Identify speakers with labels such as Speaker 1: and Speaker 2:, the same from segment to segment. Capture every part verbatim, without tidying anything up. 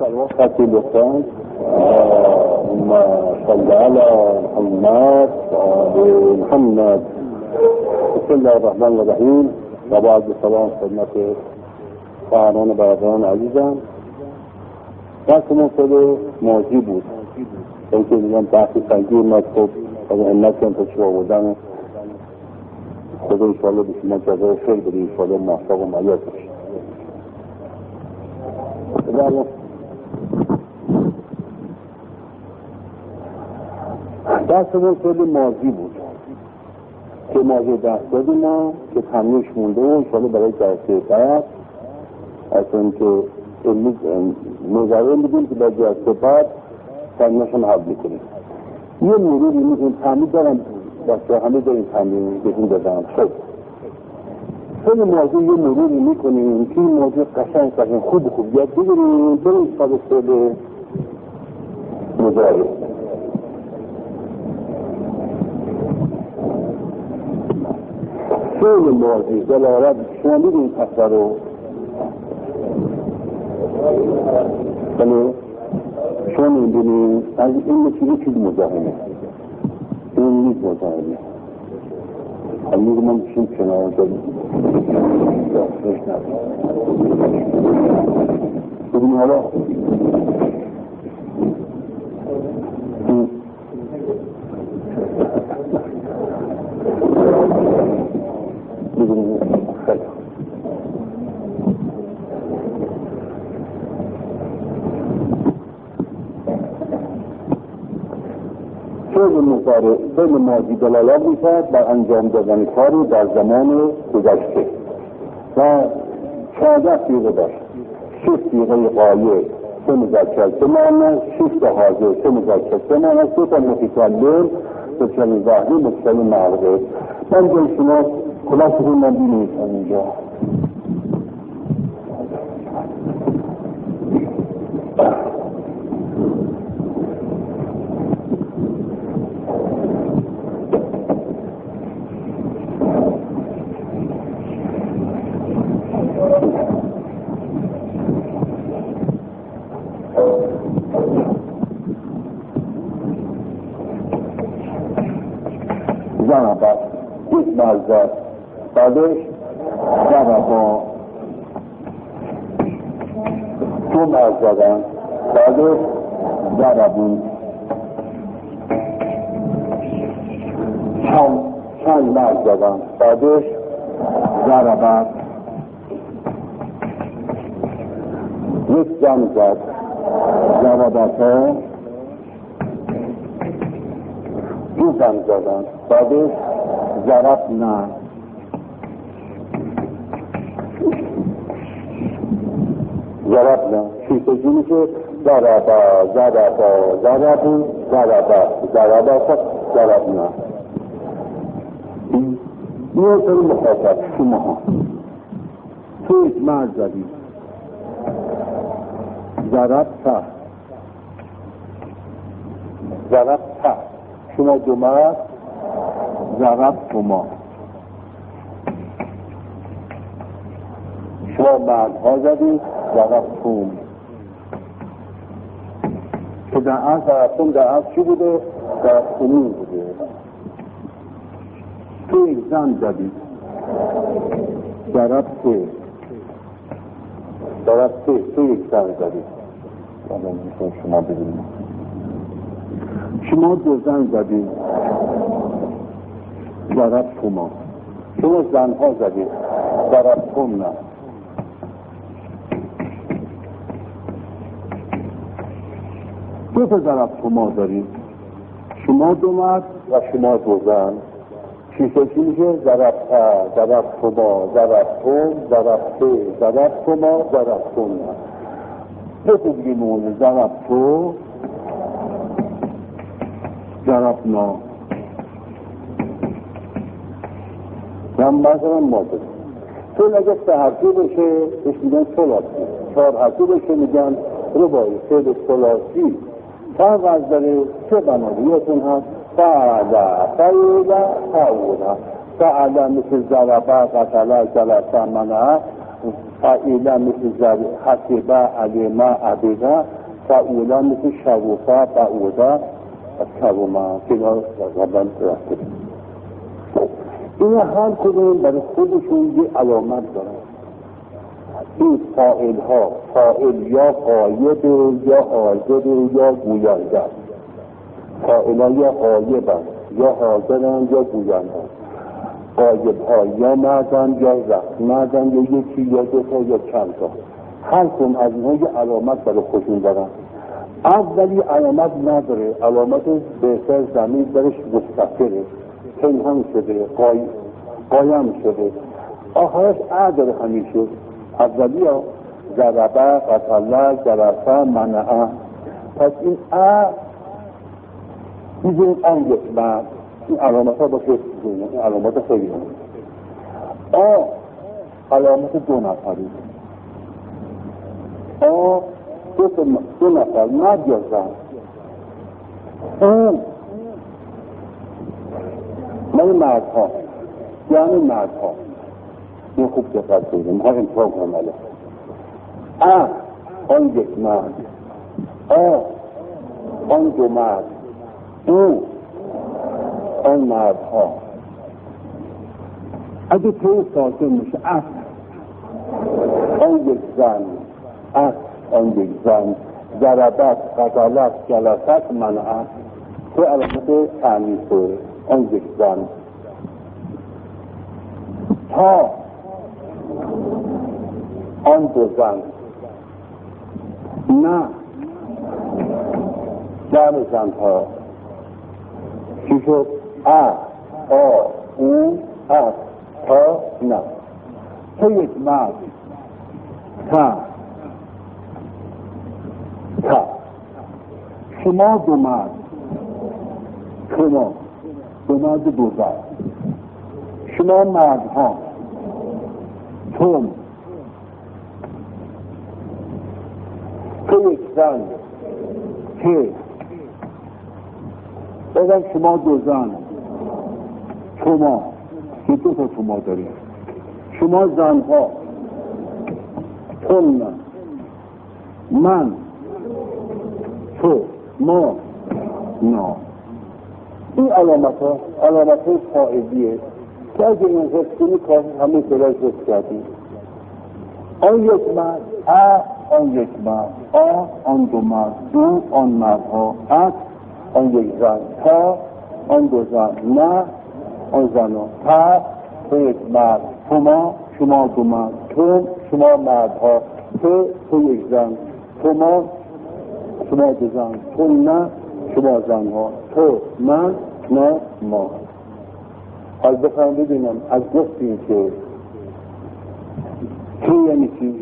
Speaker 1: الوقت لسان ما صلى على محمد وعلى محمد. بسم الله الرحمن الرحیم. و بعد سلام خدمت خواهران و برادران عزیزم. درسمون شده موضوع بود اینکه میگم بحثی سنگیر مطلب از علت کن تشریف آوردن خدا انشاءالله به شما جزای خیر بده، انشاءالله موفق و معیاد باشید. درسمون خیلی ماضی بود که ماضی درس دادیم ما که تمیش مونده و انشاءالله برای جلسه بعد از اینکه امروز نظره میدیم که برای جلسه بعد تمیش هم حل میکنیم. یه مروری میکنیم تمید دارم بسته همه داریم تمید بهتون دادم. خب خیلی موضوع یه مروری میکنیم که این موضوع قشنگ قشنگ خوب خوب یاد بگیریم بریم سال سال نظره. خیلی موضوع دلالت شما میدونید اثر رو بله شما میدونید از این مثل یک چیز مزاحمه، این نیز مزاحمه. همین رو من بشیم کنار داریم ببینیم حالا ببینیم خیلی فعل مضارع فعل ماضی دلالت می‌کند بر انجام دادن کاری در زمان گذشته و چهارده صیغه داشت. شش صیغه غایب، سه مذکر سه مؤنث، شش تا حاضر، سه مذکر سه مؤنث، دو تا متکلم، دو تا ظاهری، متکلم معرض. من جای شما خلاصه‌تون من بینیدم اینجا. ضربت یک مزد بعدش ضربا دو مزدن بعدش ضربون چند چند مزدن بعدش ضربت یک زن زد ضربت ها دو زن زدن بعدش ضرب نه ضرب نه شیطه جونی که ضرب ضرب ضرب ضرب ضرب ضرب نه یه سر مخاطب شما ها تو یک مرد زدید ضرب تا ضرب تا شما دو مرد ضرب شما شما مردها زدید ضرب توم که در از ضرب توم در از چی بوده؟ ضرب تومی بوده. تو یک زن زدید ضرب تو ضرب تو تو یک زن زدید شما ببینید شما دو زن زدید ضرب توما شما زنها زدید ضرب توم نه دو تا ضرب توما دارید شما دو مرد و شما دو زن چیزه چی میشه؟ ضرب تا ضرب توما ضرب توم ضرب تو ضرب توما ضرب توم نه دو تا دیگه مونه ضرب تو ضرب نا من مثلا ما داریم چون اگه سه حرفی بشه بهش میگن ثلاثی، چهار حرفی بشه میگن رباعی. فعل ثلاثی فرق از داره چه بنابیتون هست؟ فعلا فعلا فعلا فعلا مثل ضربه قتله جلسه منعه فعیلا مثل حسبه علمه عبیده، فعولا مثل شغوفه بعوده و کرومه که اینا قبلا رفته. این هر کدوم برای خودشون یه علامت دارن. این فاعل ها، فاعل یا غایب یا حاضر یا گوینده. فاعل ها یا غایبن یا حاضرن یا گوینده. غایب ها یا مردن یا رفت، مردن یا یکی یا دوتا یا چند تا. هر کدوم از اینها یه علامت برای خودشون دارن. اولی علامت نداره، علامت بهتر زمین درش مستقره، پنهان شده، قایم شده. آخرش ا داره همیشه. اولی ها ضربه، قتله، جرسه، منعه. پس این ا میزونید آن یک مرد. این علامت ها با حفظ بزنید، این علامت خیلی هم. آ علامت دو نفری. آ دو, دو نفر، مرد یا زن. اون من مرد ها، یعنی مرد ها. این خوب دقت کنیم، ها انتخاب کنم علیه. ا آن یک مرد، آ آن دو مرد، او آن مرد ها. اگه تو ساکن میشه ا آن یک زن، ا آن یک زن، ضربت، قتلت، جلست، منعت. تو علامت تعنیفه آن یک زن. تا آن دو زن، نه جمع زن ها. چی شد؟ ا آ او ا تا نه. تو یک مرد، تا تا. شما دو مرد، شما دو مرد دو زن. شما مرد ها، تون. تو یک زن، که. بگم شما دو زن، شما که دو تا شما دارید. شما زن ها، تون، من، تو، ما، نا. این علامت ها علامت های فائدیه که اگه این حفظ کنی کار همه سراغ حفظ کردیم. آن یک مرد، ا آن یک مرد، آ آن دو مرد، دو آن مردها، ات آن یک زن، تا آن دو زن، نه آن زن ها. تا تو یک مرد، شما شما دو مرد، تو شما مردها، تو تو یک زن، تو ما شما دو زن، تو نه شما زن ها، تو من نه ما. از بخواهم ببینم از گفتیم که تو یعنی چی؟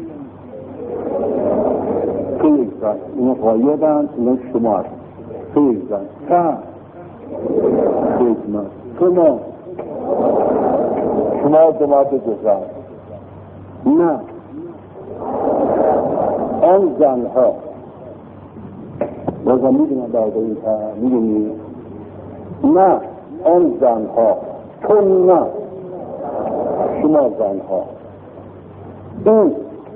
Speaker 1: تو یک زن، اینا غایبند، اینا شما هست. تو یک زن، تا تو یک مرد، تو ما شما دو مرد دو زن، نه آن زن ها. بازم میدونم برده این تا میدونی نه آن زن ها، تو نه شما زن ها. این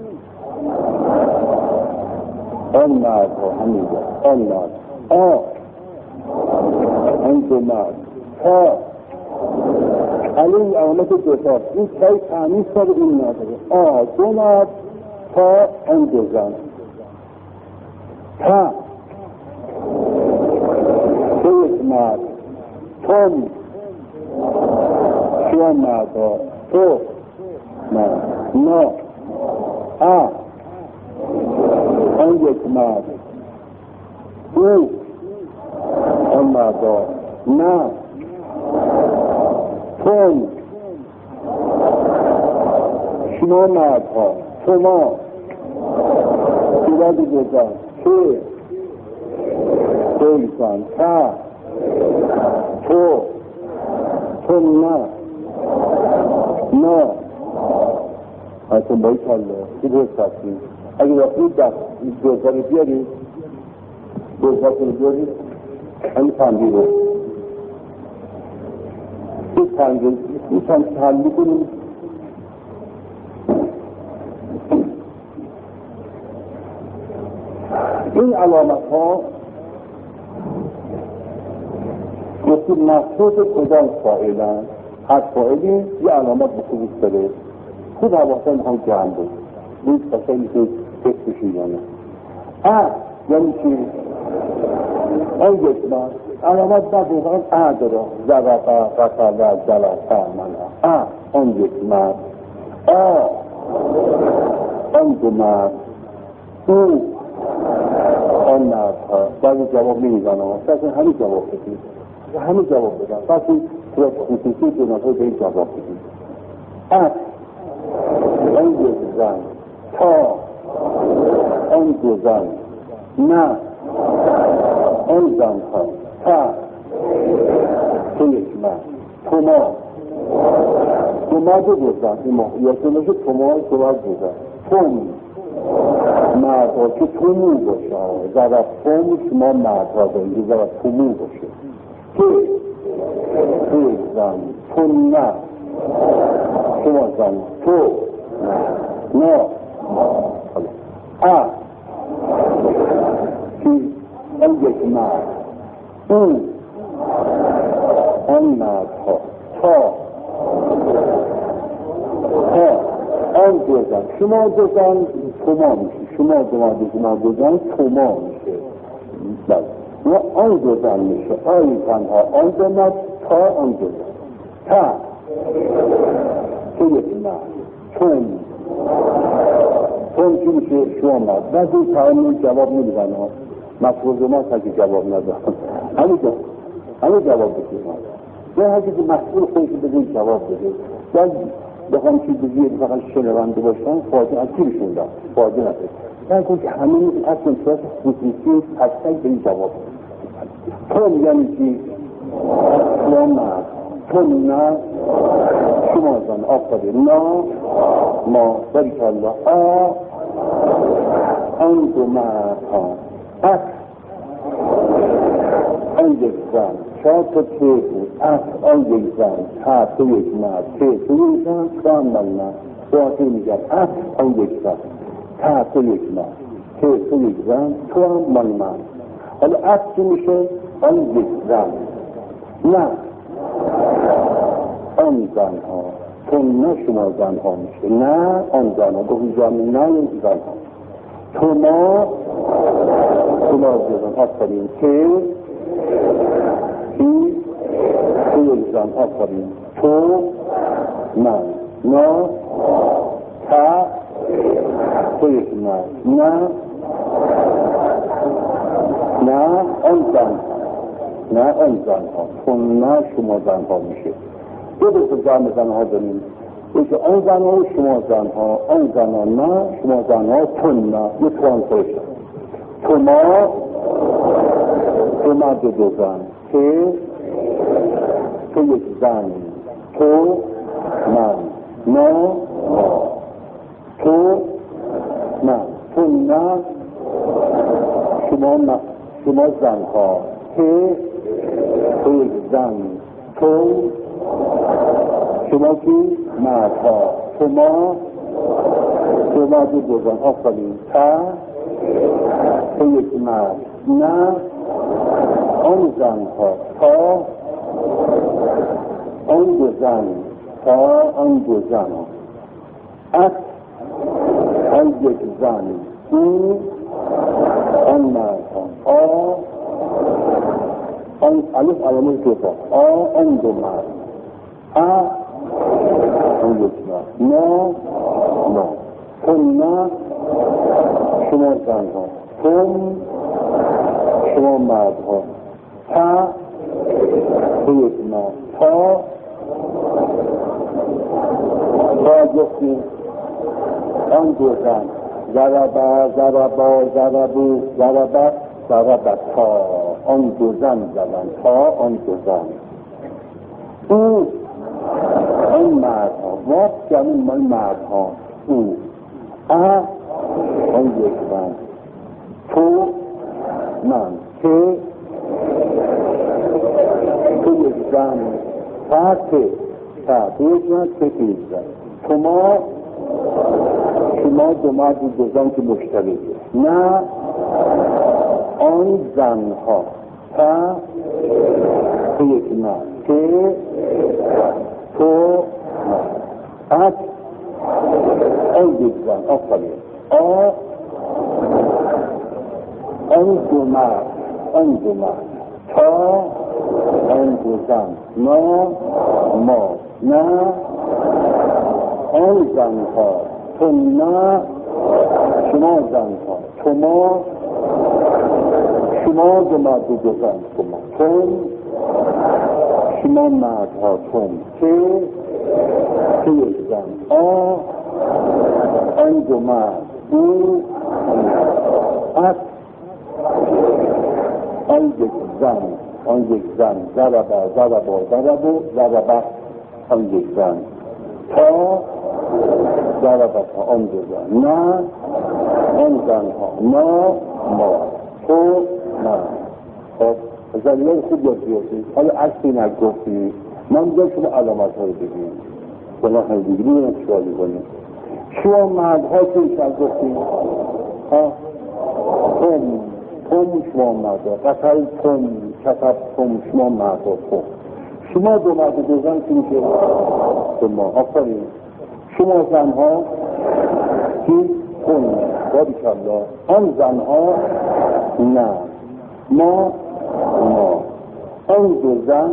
Speaker 1: آن مرد ها همینجا، آن مرد، آ آن دو مرد، تا علی علامت دوتا. این تای تعنیس داره، این نداره. آ دو مرد، تا آن دو زن، تا تو یک مرد، تون شما مرد ها، تو مرد، نه ا آن یک مرد، او آن مرد ها، نه تون شما مرد ها، تو ما ایراد دوزن، که توی زن، تا تو تو نه نه. حتی باید کلا این روز سختیم. اگه وقتی دست دوزن رو بیارید دوزن رو بیارید همین تنبیه رو این تنبیه این تنبیه کنیم. علامت ها گفتیم مقصود کدام فاعلن؟ هر فاعلی یه علامت به خودش داره. خود حواسن ها جمع بود نیست قشنگی که فکر بشیدانه اه یعنی چی؟ آن یک من علامت ندارم اه داره زرقه قتله جلسه من اه آن یک من آه آن دو من او آن مرد ها بعضی جواب نمیدن ها پس همه جواب بدید همه جواب بدن پس باید خصوصی جنازه به این جواب بدید اه آن یک زن تا آن دو زن نه آن زن ها تا تو یک من تو ما تو ما دو دو زن یا تو نشه تو ما تو ما دو زن توم مردها که تومو باشه زرد توم شما مردها دارید زرد تومو باشه تو تو زن تو نه شما زن تو نه نه اه کی آن یک مرد اون آن مردها تا تا آن دو زن شما دو زن توما میشه شما دو ما دو شما دو زن توما میشه بله آن دو زن میشه آی تنها آن دو مرد تا آن دو زن تا تو یک مرد چون چون چی میشه شما مرد بعد این تعامل جواب نمیدن ها مسئول ما تا که جواب ندن همه جواب همه جواب بکنید یا هرکی که مسئول خودش بده جواب بده بعد بخوام چی بگید فقط شنونده باشن فاجعه از تیرشون دارم فاجعه نده من کن که همه اصلا صورت خصوصی هستن به این جواب تو یعنی چی؟ یا مرد تو نه شما زن آفتابه نه ما بریک الله آ آن دو مرد ها اص آن یک زن شاید تو که بود اص آن یک زن تا تو یک مرد که تو یک زن تو هم من نه تو آتی میگن اص آن یک زن تا تو یک مرد که تو یک زن تو هم من من حالا اص چی میشه آن یک زن نه آن زن ها تو نه شما زن ها میشه نه آن زن ها گفت جامعه نه این زن ها تو ما تو ما زن آفرین که کی تو یک زن آفرین تو من نه تا تو یک من نه نه آن زن نه آن زن ها تو نه شما زن ها میشه دو دو جمع زن ها داریم یکی آن زن ها و شما زن ها آن زن ها نه شما زن ها تو نه یه ترانسلیشن تو ما تو مرد دو زن که تو یک زن تو من نه تو نه تو نه شما نه شما زن ها که تو یک زن تو شما کی مرد ها تو ما تو مرد دو زن آفرین تا تو یک مرد نه آن زن ها تا آن دو زن تا آن دو زن ها اص آن یک زن او آن مرد ها آ آن الف علامه توفا آ آن دو مرد آ آن یک مرد نه نه تو نه شما زن ها تو شما مرد ها تا تو یک مرد تا تا گفتیم آن دو زن ضربه ضربا ضربو ضربه ضربه تا آن دو زن زدن تا آن دو زن او آن مرد ها وقت جمعی مال مرد ها او اه آن یک زن تو من که تو یک زن تا که تا تو یک زن که که یک زن تو ما شما دو مرد و دو زن که مشترکه نه آن زنها تا تو یک مرد که تو ات آن یک زن آفرین آ آن دو مرد آن دو مرد تا آن دو زن ما ما نه آن زنها تو نه شما زنها تو ما شما دو مرد دو زن شما تون شما مردها تون که تو یک زن آ آن دو مرد او ات آن یک زن آن یک زن ضربه ضربه ضربه ضربه آن یک زن تا ضربه تا آن دو زن نه آن زنها ما ما تو نه خب زلیان خوب یاد بیارید حالا عکسی نگفتی من میگم شما علامت ها رو بگیم بلا هم دیگری رو چکار میکنیم شما مردها که ایشان گفتیم ها تم تم شما مردها قتل تم کتب تم شما مردها تم شما دو مرد دو زن که میشه شما آفرین شما زنها کی تم بابی کلا آن زنها نه ما ما آن دو زن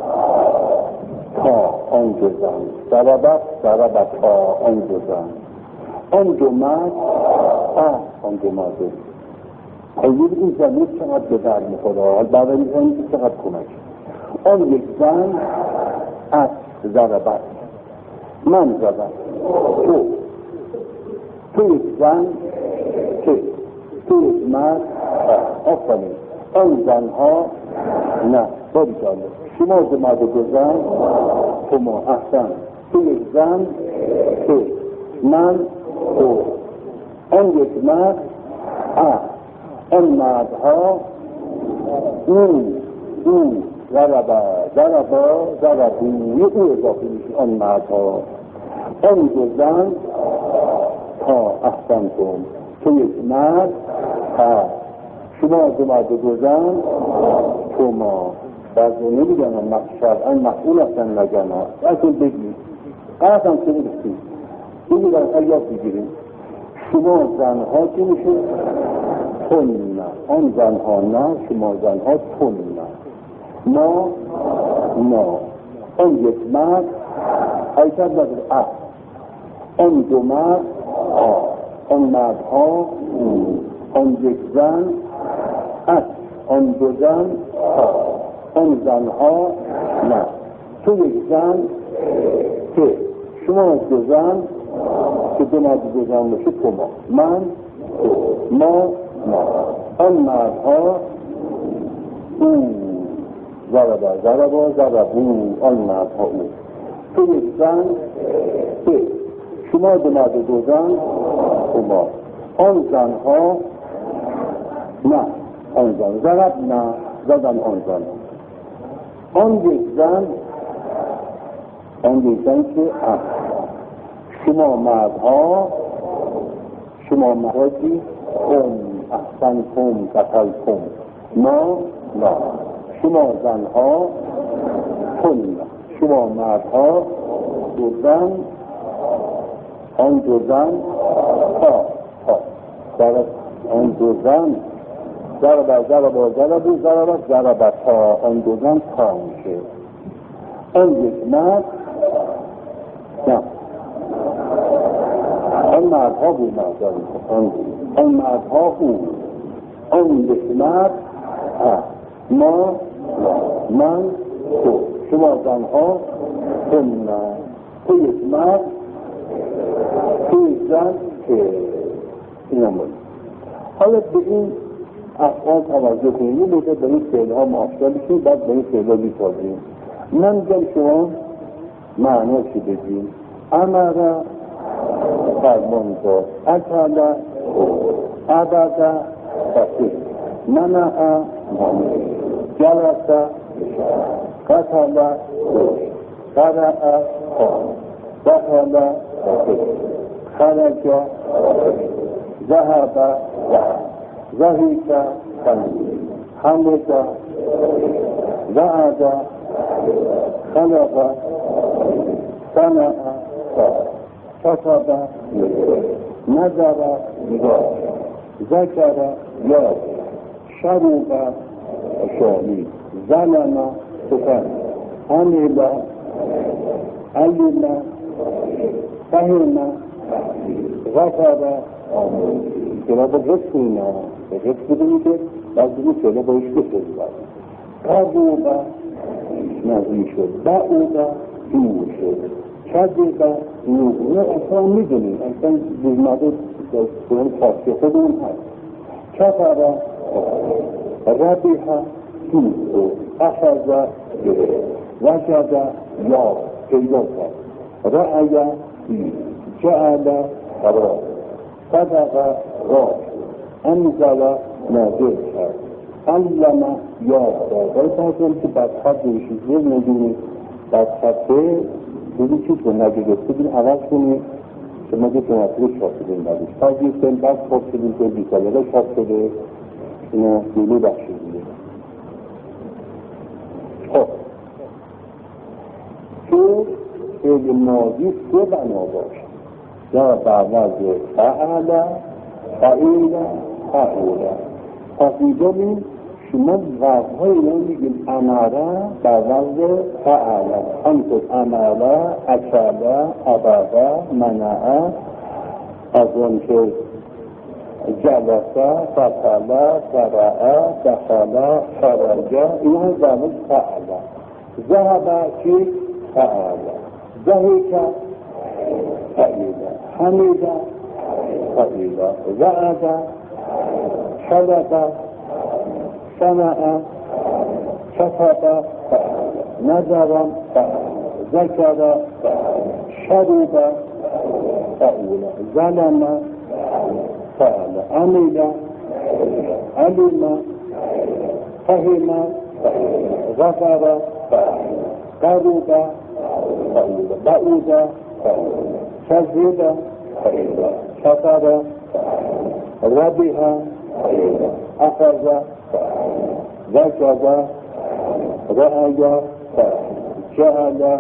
Speaker 1: تا آن دو زن ضربت ضربت تا آن دو زن آن دو مرد آه آن دو مرد حضور این زمین چقدر به در میخوره بعد این زمین چقدر کمک آن یک زن از ضربت من زدم تو تو یک زن که تو یک مرد آفرین آن زنها نه باری جالب شما دو مرد دو زن تو ما احسن تو یک زن تو من تو آن یک مرد اه آن مردها اون اون ضربه ضربه ضربه یه او اضافه میشه آن مردها آن دو زن تا احسن کن تو یک مرد ها شما دو مرد دو زن تو ما بعضی نمیگن هم شرعا مسئول هستن نگن ها اصلا بگید قرصم چه بگید بگید از یاد بگیریم شما زنها که میشه تون نه آن زنها نه شما زنها تون نه ما ما آن یک مرد حیثت نداره اه آن دو مرد آه آن مردها آن یک زن اه آن دو زن آه آن زنها نه تو یک زن که شما دو زن که دو مرد دو زن باشه تو ما من تو ما ما آن مردها او ضربه ضربه ضربه آن مردها او تو یک زن که شما دو مرد دو زن تو ما آن زنها نه آن زن ضرب نه زدن آن زن آن یک زن آن یک زن که اه شما مردها شما مردی کم احسن کم قتل کم ما نه شما زنها کن شما مردها دو زن آن دو زن تا تا ضرب آن دو زن ضرب ضرب ضرب ضرب ضرب تا آن دو زن تا میشه آن یک مرد نه آن مردها بود مرد آن آن مردها بود آن یک مرد ما من تو شما زنها تو نه تو یک مرد تو یک زن که این هم بود حالا به این افعال توجه کنیم یه مدت به این فعل ها معاشقه بشیم بعد به این فعل ها بیتازیم من میگم شما معناشی بگیم امره فرمان داد اکله عبده فسید منعه جلسه قتله قرعه دخل خرج ذهب ضحك حمد وعد خلق صنع كتب نظر ذكر یاد شرب شاهی ظلم سکن عمل علم فهم غفر آمون که را با رفت اینا به رفت بودونی که باز بودی شده بایش بسید باید قرب نظری شد بعود دور شد کذب نور اینا اصلا میدونیم اصلا بزمده دستان فارسی خودمون هست کفر ربیح دور شد اخذ گره وجد یا پیدا کرد رأی دید جعل قرار صدق راه انزل نازل کرد علم یاد داد ولی باید که بدخط نوشید یه ندونید بدخطه بودی چیز رو نگرفته بین عوض کنید که ما که تناسل چاپ شدیم ندید تا گیستیم بعد چاپ شدیم که بیساله چاپ شده اینو دوله بخشیدیم. خب تو فعل ماضی سه بنا باشه یا بعوض فعل فعیل فعول پس اینجا بین شما وضعهای اینا میگیم امره بعوض فعل همطور امره اکله ابده منعه از اون که جلسه فتله فرعه دخله خرجه اینا هم بعوض فعل ذهبه چی؟ فعل ذهیکه فعیله حمیده فعیله وعده خلقه صنع كتب نظر ذكر شرب فعل ظلم فعل عمل علم فهم غفر قرب فعل بعود فعل كذب فعل كفر ربح اخذ ذكر رأي جعل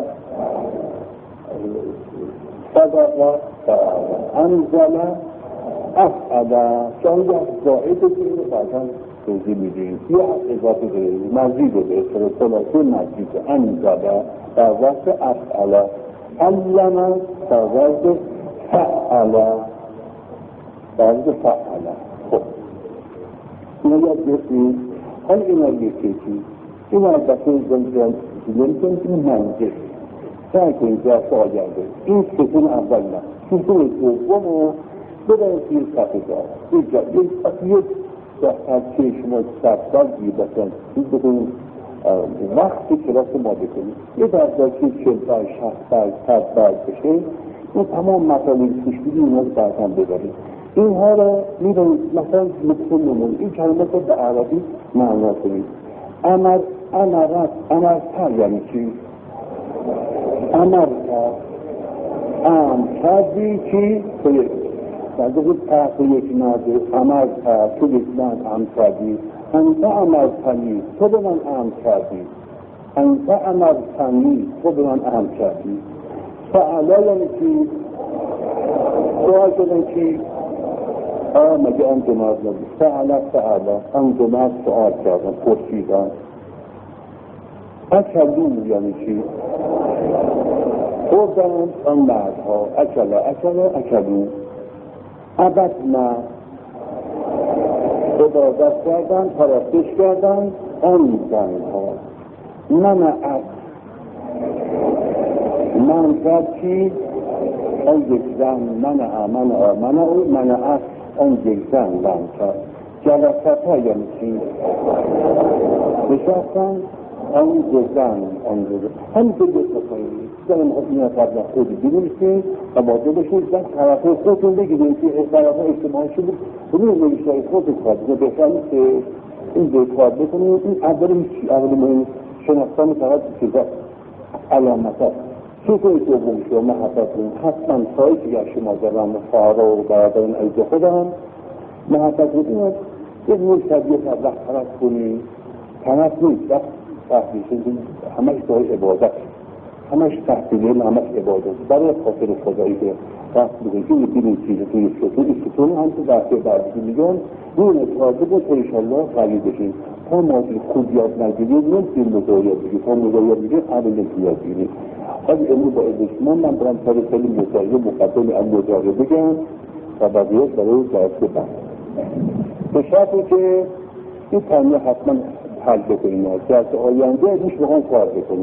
Speaker 1: صدق انزل افعل شاید زائد کنید بعدا توضیح میدیم یا اضافه کنید مزید رو به اصطلاح ثلاثی مزید انزل در وقت افعل علم در وقت فعل در وقت فعل. خب اینا یاد گرفتید. حال اینا یکی چی این البته زنجان زنجان که منجه سعی کنید جاست آگرده این ستون اول نه ستون دوم رو بدهید توی صفحه دار اینجا یک یک دفتر چشم و سرسال گیردستن این بکنید وقتی کلاس ما بکنید یه دفتر که چل بر شخص بر صد بر بشه این تمام مطالب توش بیدی اینا رو برکن ببرید اینها رو میدونید مثلا مثل نمون این کلمات رو به عربی معنا کنید امر امرت امرتر یعنی چی؟ امرتر ام کردی چی؟ تو یک بعد بود تحت یک ناده امرتر تو یک ناد ام کردی انت امرتنی تو به من ام کردی انت امرتنی تو به من ام کردی فعلا یعنی چی؟ سوال کردن چی؟ آه مگه آن جماعت نبود فعلا فعلا آن جماعت سؤال کردن پرسیدن اکلو یعنی چی؟ خوردن آن مردها اکلا اکلا اکلو عبد نه عبادت کردن پرستش کردن آن زنها منعت من کرد چی؟ آن یک زن منع منع منع منعت آن یک زن من کرد جلسته ها یعنی چی؟ نشستن آن یک زن آن یک زن همین که یک بکنید زن این قبل خود بینیستید و باید بشید زن طرفه خودتون بگیدید که طرفه اجتماعی شده بودید نوشتای خودتون خواهد بهترین که این دیت کار بکنید این اول هیچی اول مهم شناختن طرف چیزا علامت هست چطور دوم شما محبتون حتما سایی که یا شما زبان فارا و برادران عیز خودم محبتون این یک نور طبیعت از وقت طرف کنی طرف نیست وقت تحریشون همش داری عبادت همش تحصیل همش عبادت برای خاطر خدایی که وقت بگید این این چیزه توی ستون این ستون هم تو دسته بعدی میگن این اتحاده با تو انشالله قوی بشین تا ماضی خوب یاد نگیرید نمیتونید مزار یاد بگید تا مزار یاد بگید قبل نمیتونید یاد بگید حالی امروز با ادشمان من برم سر سلی مزاره مقدم هم مزاره بگم و بقیه برای جایسته بند به شرطی که این تنیه حتما حل بکنیم که از آینده ازش بخوام کار بکنیم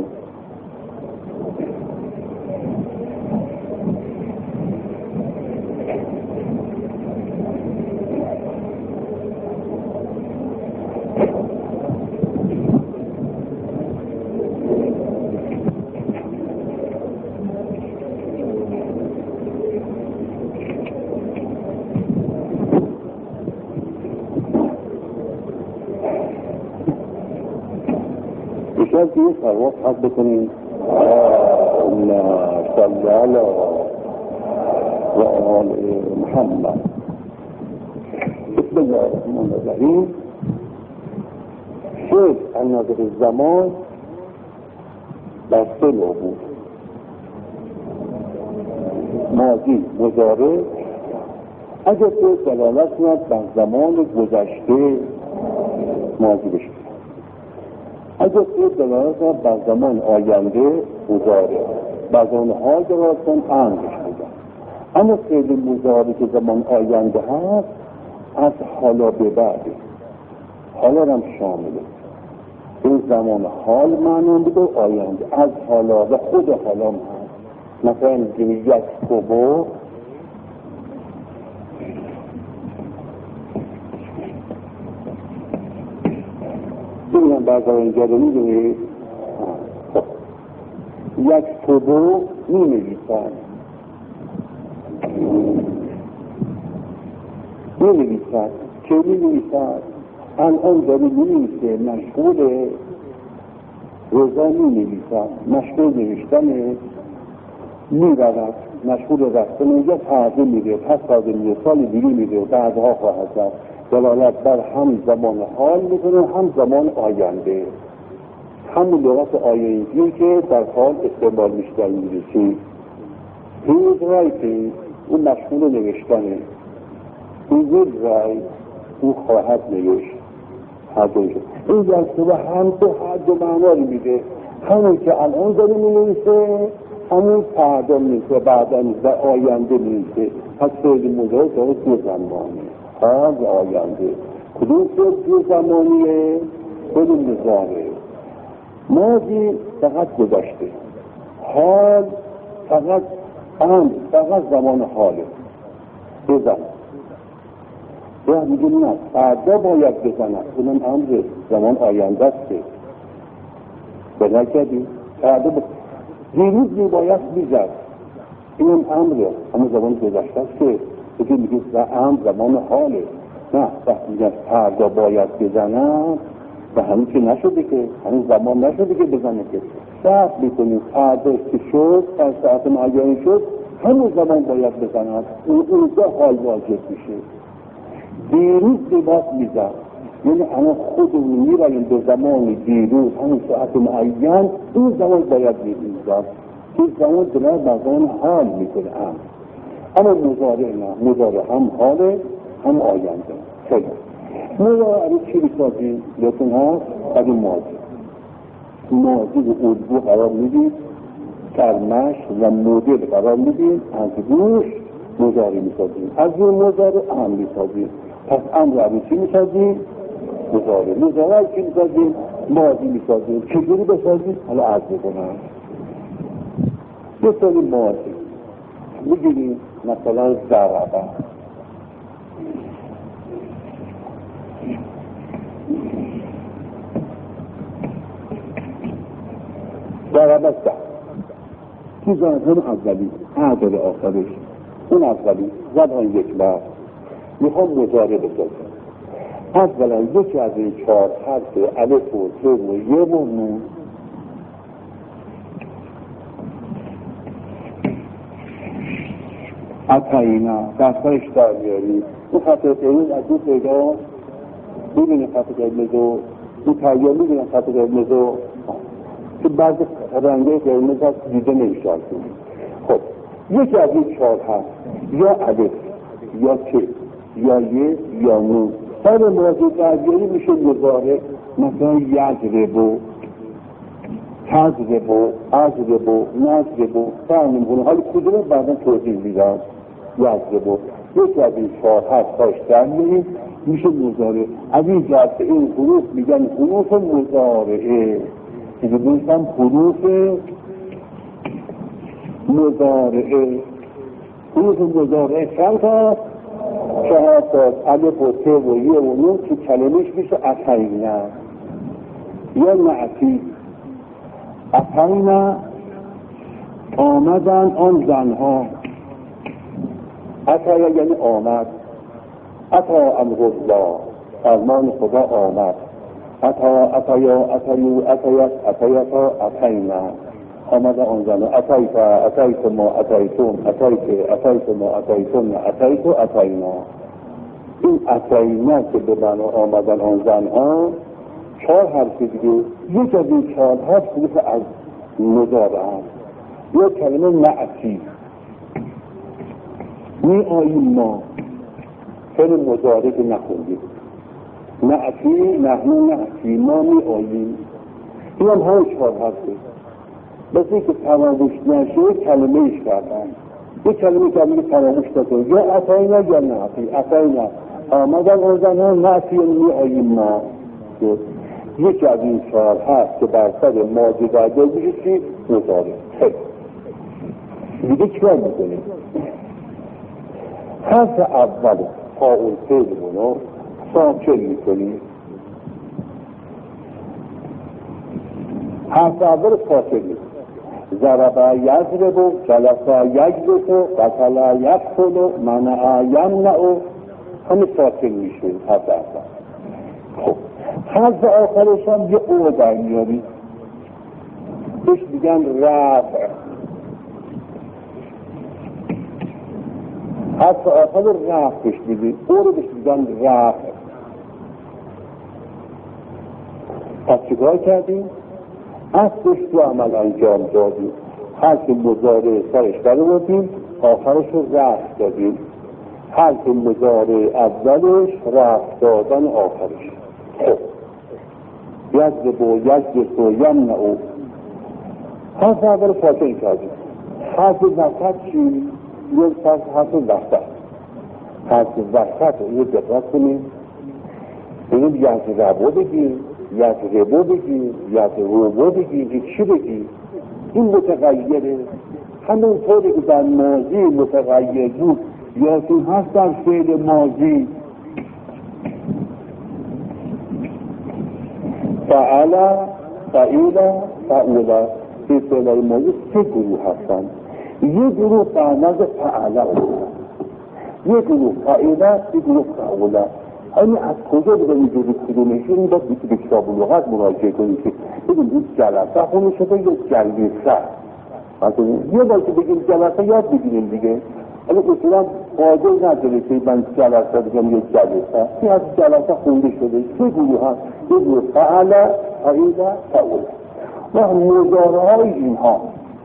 Speaker 1: بشرط که یک سروات حد بکنیم اللهم صل علی و آل محمد. بسم الله الرحمن الرحیم. شد از نظر زمان بر سه نوع بود: ماضی، مضارع. اگر تو دلالت کند بر زمان گذشته ماضی بشه، اگر تو دلالت کند بر زمان آینده مضارع، بر زمان حال دلالت کند امر بشه. اما فعل مضارع که زمان آینده هست از حالا به بعده، حالا هم شامله. این زمان حال معنی بده و آینده، از حالا و خود حالا هم هست. مثلا یک کبو ببینم بعد اینجا رو میدونی یک کبو می نویسن می نویسن چه می نویسن؟ الان داری می نویسه مشغول رضا می نویسن، مشغول نوشتنه، می رود مشغول رفتن اینجا فرده میده، پس فرده میده، سال دیگه میده، بعدها خواهد کرد. دلالت بر هم زمان حال میکنه هم زمان آینده، همون لغت آینده‌ای که در حال استعمال میشه در انگلیسی. He is writing، اون مشغول نوشتنه. He will write، او خواهد نوشت. هر دویشه این جلسه هم تو هر دو معنا رو میده، همون که الان داره مینویسه همون فردا مینویسه، بعدا در آینده مینویسه. پس فعل مضارع داره دو زمانه، حال و آینده. کدوم فعل دو زمانیه؟ فعل مضارع. ماضی فقط گذشته، حال فقط امر، فقط زمان حاله. دو زمان یا میگه نه فردا باید بزنم، اونم امر زمان آینده است. بنا کردی فردا ب... دیروز میباید میزد، اینم امره، همون زمان گذشته است که بگه میگه امر زمان حاله. نه وقتی میگه فردا باید بزنم و همین که نشده که همین زمان نشده که بزنه که صرف میکنیم فردا که شد در ساعت معینی شد همون زمان باید بزنم، اونجا حال واجب میشه. دیروز دیباس میزن یعنی همه خودمون میراییم به زمان دیروز همون ساعت معین این زمان باید میزن، این زمان دلار بر زمان حال میکنه. هم اما مضارع نه، مضارع هم حاله هم آینده. خیلی مضارع رو چی بسازیم؟ یادتون هست؟ از این ماضی ماضی رو اردو قرار میدید، کرمش و مدل قرار میدید، از روش مضارع میسازیم، از روی مضارع امر میسازیم. پس امر رو چی میسازیم؟ مضارع. مضارع رو چی میسازیم؟ ماضی میسازیم. چجوری بسازیم؟ حالا عرض میکنم. بسازیم ماضی میگیریم مثلا ضربه، ضربه ده کی زنان اولی عدل آخرش اون اولی زبان یک لفظ میخوام مضارع بسازم. اولا یکی از این چهار حرف الف و ت و ی و نون اتعینا دستایش در میاریم. اون خطر تقیید از دو پیدا میبینه خط قرمز رو این تغییر میبینه خط قرمز رو که بعض رنگه قرمز هست دیده نمیشه. خب یکی از این چهار هست یا الف یا چه یا یه یا نون. سر موضوع درگیری میشه مضارع، مثلا یضربو، تضربو، اضربو، نضربو فهم میکنه. حالا کدوم بعدا توضیح میدم. یضربو یکی از این چهار هست باش درگیری میشه مضارع. از این جهت این حروف میگن حروف مضارعه که بگوشتم حروف مضارعه. حروف مضارعه چند هست؟ چهار تا، الف و ت و ی و نون که کلمش میشه اتینا یا نعتی. اتینا آمدن آن زنها. اتا یعنی آمد. اتا امر الله، فرمان خدا آمد. اتا اتایا اتایو اتایت اتایتا اتینا آمد آن زنها. اتایتا اتایت ما اتایتون اتایت اتایت ما اتایتون اتایت اتینا. این اتینا که به بنا آمدن آن زنها چهار حرف دیگه. یک از این چهار حرف حروف از مضارع هست. یک کلمه نعتی می آییم ما فعل مضارع که نخوندیم. نعتی نحنو نعتی ما می آییم. این هم های چهار حرفه. بس این که تمامش نشه کلمه ایش کردن. یک کلمه که همین تمامش نکنه یا اتاینا یا نعتی. اتاینا آمدن آن زنها، نعتی یعنی می آییم ما. یکی از این چهار هست که بر سر ماضی درگیر میشه چی؟ مضارع. خیلی دیگه چیکار میکنیم؟ حرف اول فاعل فعلمونو ساکن میکنیم. حرف اول ساکن میکنیم. ضرب یضرب، جلس یجلس، قتل یقتل، منع یمنع، همه ساکن میشه حرف اول. خب حرف آخرش هم یه او در میاری بهش میگن رفع. حرف آخر رفع بهش میگن، او رو بهش میگن رفع. پس چیکار کردیم؟ اصلش تو عمل انجام دادیم. حرف مضارع سرش برآوردیم، آخرش رو رفع دادیم. حرف مضارع اولش رفع دادن آخرش. خب یضرب و یجلس و یمنع. حرف اول ساکن کردیم. حرف وسط چی؟ یک فرض حرف وسط. حرف وسط رو دقت کنیم. بگیم یضربو بگیم، یضربو بگیم، یضربو بگیم، چی بگیم؟ این متغیره. همون طوری که در ماضی متغیر بود یادتون هست در فعل ماضی فعل، فعیل، فعوله. این فعلای ماضی سه گروه هستن. یک گروه فعل فعله، یک گروه فعیله، یک گروه فعوله. این از کجا بوده اینجوری کدومشون؟ این باید بیتی به کتاب لغت مراجعه کنید که بگیم این جلسه خونی شده یا جلسه. یه بار که بگیم جلسه یاد بگیریم دیگه. ولی اصولا قاعده نداره که من جلسه بگم یک جلسه. این از جلسه خونده شده. سه گروه هست. یک گروه فعله، فعیله، فعوله. و مضارع های اینها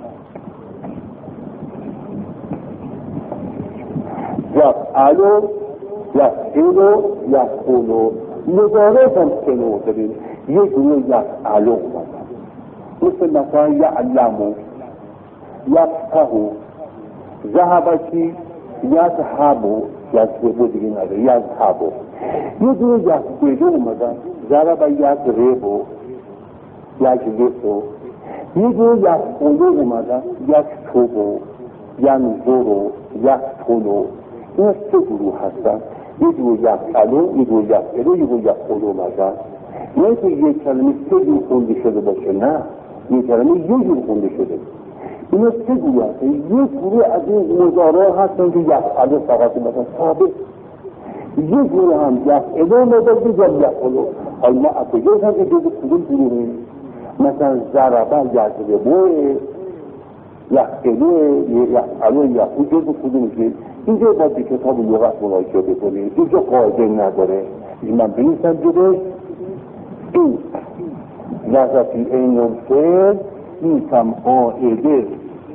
Speaker 1: یفعلو، یفعلو، یفعلو. مضارع هم سه نوع داریم. یک گروه یفعلو مثل مثلا یعلمو، یفتحو، ذهبکی، یذهبو. یذهبو دیگه نداره، یذهبو. یک گروه یذهبو اومدن، ضرب یضربو، یجلسو. یک گروه یفعلو اومدن، یکتبو، ینظرو، یقتلو. این سه گروه هستن. یک گروه یفعلو، یک گروه یفعلو، یک گروه یفعلو اومدن. نه که یک کلمه سه جور خونده شده باشه، نه، یک کلمه یک جور خونده شده. اینا سه گروه هستن. یک گروه از این مضارع هستن که یفعلو فقط مثلا ثابت. یک گروه هم یفعلو مدل بگم یفعلو. حالا ما اپجاز هم که جز کدوم گروه مثلا ضربه یضربو، یفعلو، یفعلو، یفعلو جز کدوم که اینجا باید به کتاب لغت مراجعه بکنید. اینجا قاعده نداره. من بنویسم جلوش این وظفی این الفعل اینکم قاعده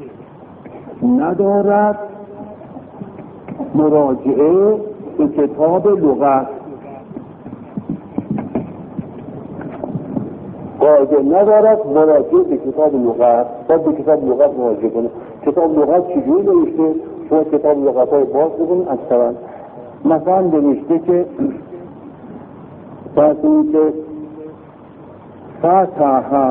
Speaker 1: ندارد مراجعه به کتاب لغت، قاعده ندارد مراجعه به کتاب لغت. باید به کتاب لغت مراجعه کنه. کتاب لغت چجوری نوشته؟ شما کتاب لغت های باز بکنید اکثرا مثلا نوشته که باید این که فتحه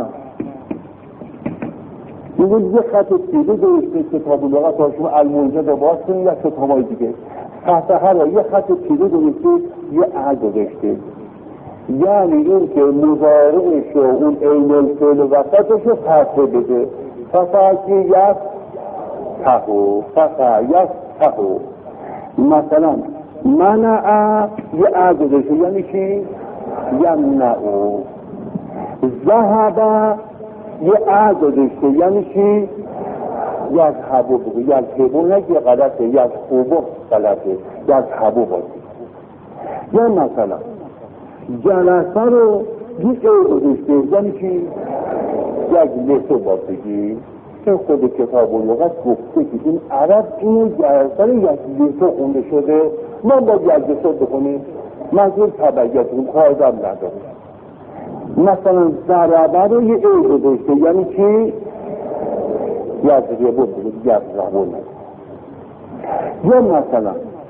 Speaker 1: میگوید یه خط تیره نوشته کتاب لغت ها، شما الموجد رو باز کنید یا کتاب های دیگه فتحه را یه خط تیره نوشته یه عد گذاشته، یعنی این که مضارعش رو اون عین الفعل وسطش رو فتحه بده. فتحه که یک تهو فتحه یک تهو مثلا منع یه عد گذاشته یعنی چی؟ یمنعو. ذهب یه عد گذاشته یعنی چی؟ یذهبو بگو. یذهبو نگه غلطه، یذهبو غلطه، یذهبو باید. یا مثلا جلسه رو یه ای گذاشته یعنی چی؟ یک لسه باید بگی. این خود کتاب و لغت گفته که این عرب اینو جلسه رو یک لسه خونده شده، من باید یک لسه بکنیم منظور تبعیت اون قاعده نداره. مثلا ضربه رو یه ای گذاشته یعنی چی؟ یضربه بگید یضربه. یا مثلا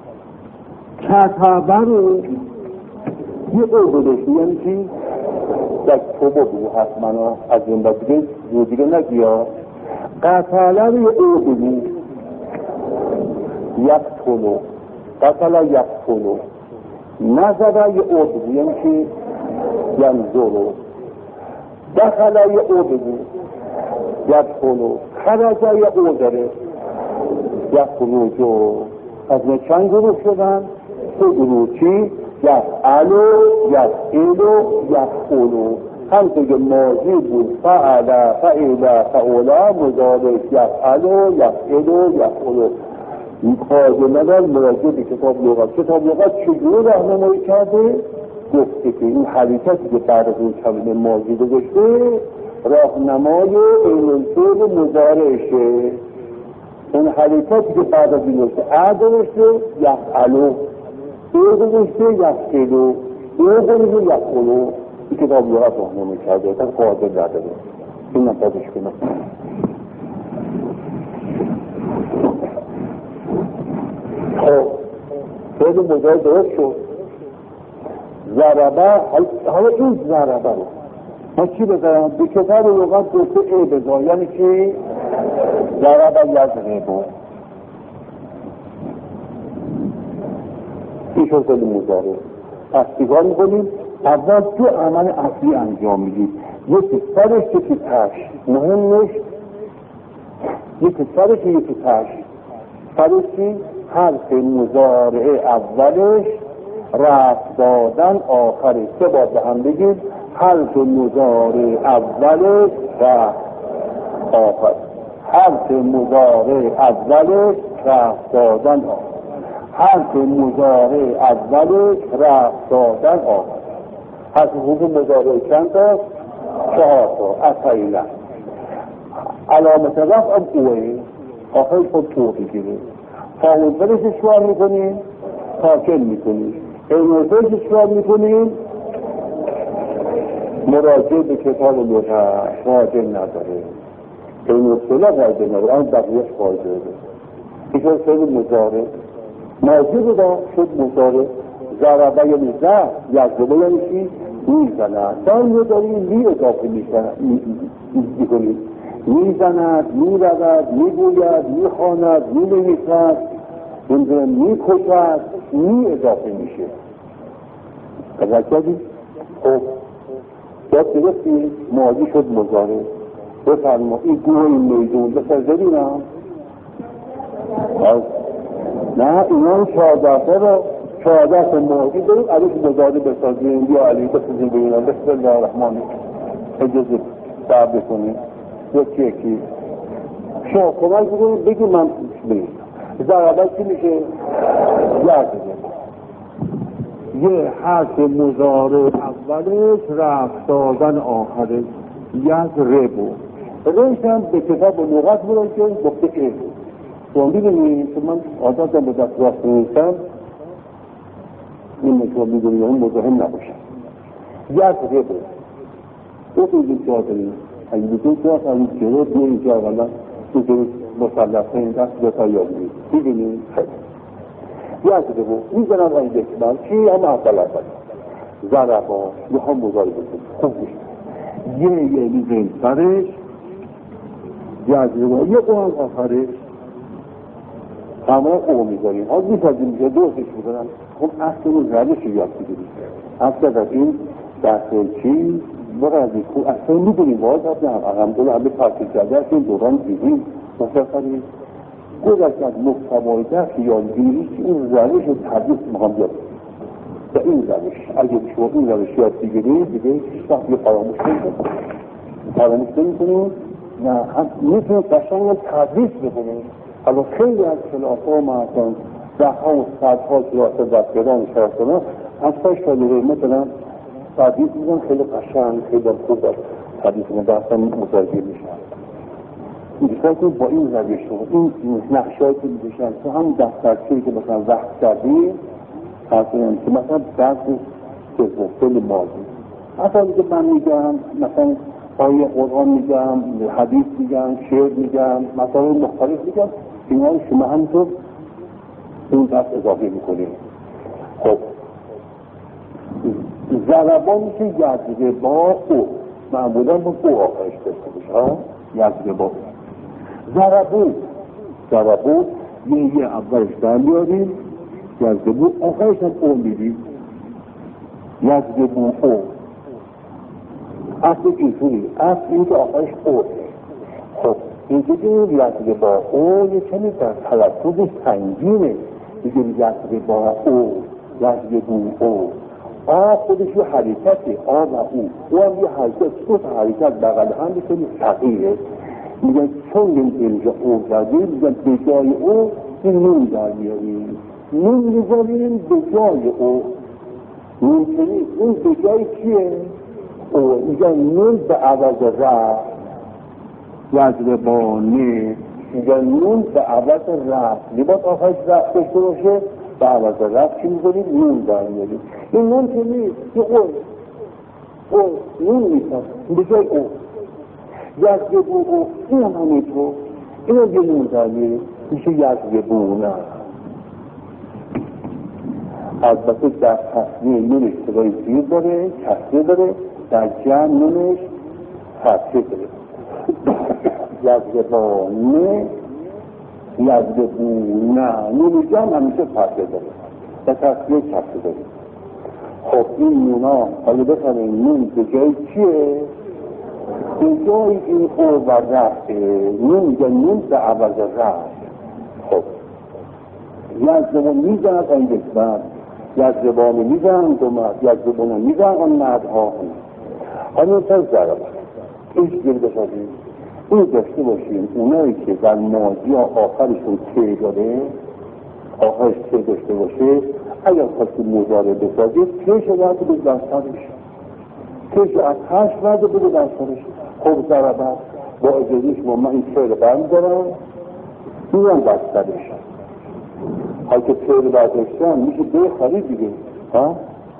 Speaker 1: کتبه رو یه ای گذاشته یعنی چی؟ یک توبه بگو حتما از این با دیگه رو دیگه نگیا. قتله رو یه ای بگو یک تولو، قتله یک تولو. نظره یه او بگو یعنی چی؟ ینظرو. دخله یه او بگو یدخلو. خرجه یه او داره یخرجو. از ما چند گروه شدن؟ سه گروه. چی؟ یفعلو یفعلو یفعلو. هم که ماضی بود فعل فعل فعلا مضارع یفعلو یفعلو یفعلو. قاعده ندار مراجعه به کتاب لغت. کتاب لغت چجوری راهنمایی کرده؟ گفته که این حرکتی که بعد از اون کلمه ماضی گذاشته راهنمای عین الفعل مضارعشه. اون حرکتی که بعد از این گذاشته ا گذاشته یفعلو، او گذاشته یفعلو، او گذاشته یفعلو. این کتاب لغت راهنمایی کرده، تا قاعده نداره. این نفادش کنم. خب فعل مضارع درست شد. ضربه، حالا این ضربه رو ما چی بذارم؟ به کتاب لغت گفته ای بذار یعنی چی؟ ضربه یضربو. این شد فعل مضارع. پس چیکار میکنیم؟ اول دو عمل اصلی انجام میدید، یکی سرش یکی تش. مهمش یکی سرش یکی تش. سرش چی؟ حرف مضارع اولش رفت دادن آخرش. سه بار به هم بگید حرف مضارع اولش رفت آخر. حرف مضارع اولش رفت دادن آخر. حرف مضارع اولش رفت دادن آخر. حرف حروف مضارع چند تا؟ چهار تا. افعیلا علامت رفع اوه آخرش خود تو بگیره. فاول برش اشوار میکنیم ساکن میکنیم. اینوزش اشوار میکنیم مراجعه به کتاب لغت قاعده نداره. اینوزش قاعده نداره، آن بقیهش قاعده داره. این شد فعل مضارع. ماضی رو دا شد مضارع. ضربه یعنی زه، یضربه یعنی چی؟ میزند. دان رو داریم می اضافه میکنیم. میزند، میرود، میگوید، میخواند، مینویسد، نمیدونم میکشد، می اضافه میشه. قدر کردیم؟ خب باید درستی ماضی شد مضارع. بفرما این گوه این میدون بسر ببینم. نه اینا چهارده رو چهارده ماضی داریم علیش مضارع بسازیم یا علیش بسازیم ببینم. بسم الله الرحمن اجازه صبر بکنیم یکی یکی شما کمک بکنید بگی من بگیم. ضربه چی میشه؟ یزربه یه حرف مضارع اولش رفت دادن آخرش یضربو ریش هم به کتاب لغت بودن که گفته ای تو میدونی که من عادتم به دست راست نیستم این نشون میدونی اون مزاحم نباشم یضربو او توی جا داریم اگه بودون جا اگه جلو بیا اینجا اولا تو جلو مسلحه این دست بتا یادی میدونی خیلی یضربو میزنم این دکمن چی هم اول اول ضربا میخوام مزاری بکنم خوب میشه یه یه میزنیم سرش یضربو یه قوام آخرش همه او میذاریم ها میپازیم میشه دوستش میکنم خب اصل اون روش رو یاد بگیریم اصل از این دسته چی برازی خود اصلا میدونیم باید هم الحمدلله همه پرسی کرده از این دوران دیدیم مختصری گذشت از محتوای در خیالگیری که این روش رو تدریس میخوام یاد به این روش اگه شما این روش یاد بگیریم دیگه هیچ وقت یه فراموش نمیکنیم فراموش نمیکنیم نه هم میتونیم قشنگ تدریس بکنیم. حالا خیلی از خلافه ها مثلا ده ها و صد ها خلافه دستگران شرطانه از پاش کلیره مثلا تدریس میکنم خیلی قشنگ خیلی خوب تدریس میکنم درسtan متوجه میشن میگه که با این روش رو این نقشه‌ای که می‌کشن تو هم دفترچه‌ای که مثلا وقت کردی مثلا که مثلا درس فل ماضی اصلا که من میگم مثلا آیه قرآن میگم حدیث میگم شعر میگم مسائل مختلف میگم اینا رو شما همینطور این درس اضافه میکنیم. خب ضربا میشه یزده با او معمولا با او آخرش داشته باشه ها یزده با او ضربو ضربو یه یه اولش در میاریم یزدبو آخرش هم او میریم یزدبو او اصل اینطوری اصل این که آخرش او خب اینجا که یزدبو او یه کمی در تلفظش سنگینه دیگه یزدبو او یزدبو او آ خودش یه حرکته آ و او او هم یه حرکت دو تا حرکت بغل هم یه کمی ثقیله میگن چون اینجا او زدیم میگن به جای او این نون در میاریم نون میذاریم به جای او نون که نیست اون به جای چیه؟ او میگن نون به عوض رفت یضربانه میگن نون به عوض رفت لباس آخرش رفت داشته باشه به عوض رفت چی میذاریم؟ نون در میاریم این نون که نیست این او او نون نیستن به جای او یزدبو او این هم همینطور این هم یه نون در میاریم میشه یزدبو نه البته در تصمیه نونش صدای زیر داره کسره داره در جمع نونش فتحه داره یزدبانه یزدبو نه نون جمع همیشه فتحه داره و تصمیه کسره داره. خب این نونا حالا بفرمایید نون به جای چیه؟ به جای این او و رفته نون یا نون به عوض رفت. خب یزدبو میزند این دکمن یزدبانه میزن دو مرد یزدبانه میزن آن مردها همین تا ضرب ایش گل بشدیم این داشته باشیم اونایی که در ماضی ها آخرشون ته داره آخرش ته داشته باشه اگر خواست مضارع بسازید تهش ورده به دستانش تهش از هشت ورده به دستانش. خب ضربت با اجازه شما من این ته رو برمیدارم میرم دستانش حال که تیر برداشتن میشه به خرید دیگه ها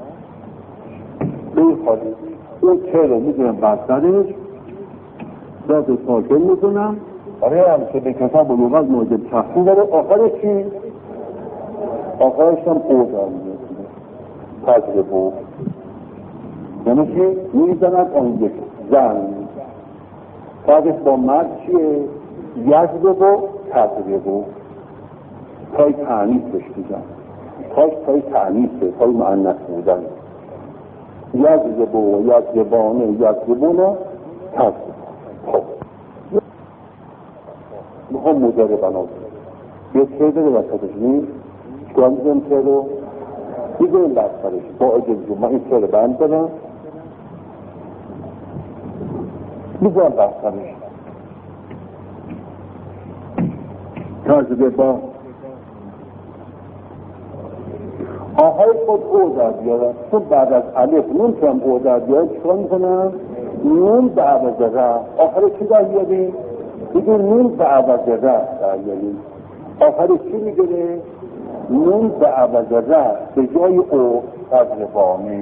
Speaker 1: به خرید اون تیر رو میدونم بسترش داد ساکن میکنم آره هم که به کتاب و لغت موجب تحصیل داره آخرش چی؟ آخرش هم او دار میکنه تجربه یعنی که میزند آن یک زن فرقش با مرد چیه؟ یزدبو تجربه پای تعنیف بهش میگن پاش پای تعنیفه پای معنیف بودن یزدبو یزدبانه یزدبونه تجربه. خب میخوام مضارع بنام یه چه داره وسطش نیست چکار میزنم چه رو میزنم بسترش با اجازه من این چه رو بند دارم میزنم بسترش تجربه با آهای خود او در بیارن، چون بعد از الف نون هم او در بیارن چون میکنن نون به عوض را. آخر چی در بیاریم؟ دیگه نون به عوض را در بیاریم. آخر چی میگه؟ نون به عوض را به جای او تجربانه.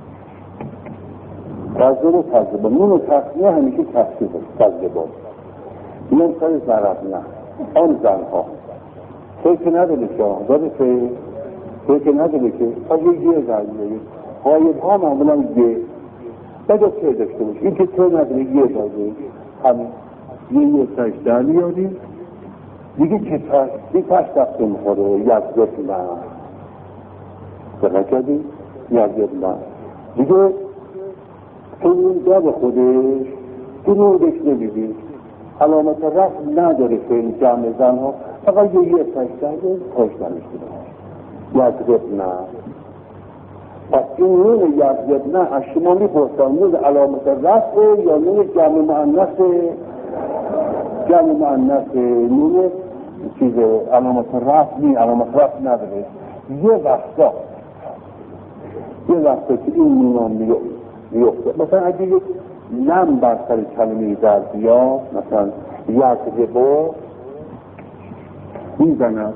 Speaker 1: تجربه تجربه نون و تصمیه همیشه تجربه تجربه این سر ضرب نه آن زنها فکر نداره که داره که فکر نداره که تا یه یه زنیه غایب ها معمولا یه بگه چه داشته باشه این که چه نداره یه داره همین یه یه سرش در میاریم دیگه که تش یه تش دسته میخوره یزدت نه دقیق کردی؟ یزدت نه دیگه این در خودش اینو بهش نمیدید علامت رفت نداره که این جمع زنها فقط یه یه تشتر کاشتنش کنه یزدت نه. پس این نون یزدت نه از شما میپرسن نون علامت رفت یا نون جمع مؤنث جمع مؤنث نون چیز علامت رفت نی علامت رفت نداره. یه وقتا یه وقتا که این نون میفته مثلا اگه یک لم بر سر کلمه در بیاد مثلا یزدبو میزند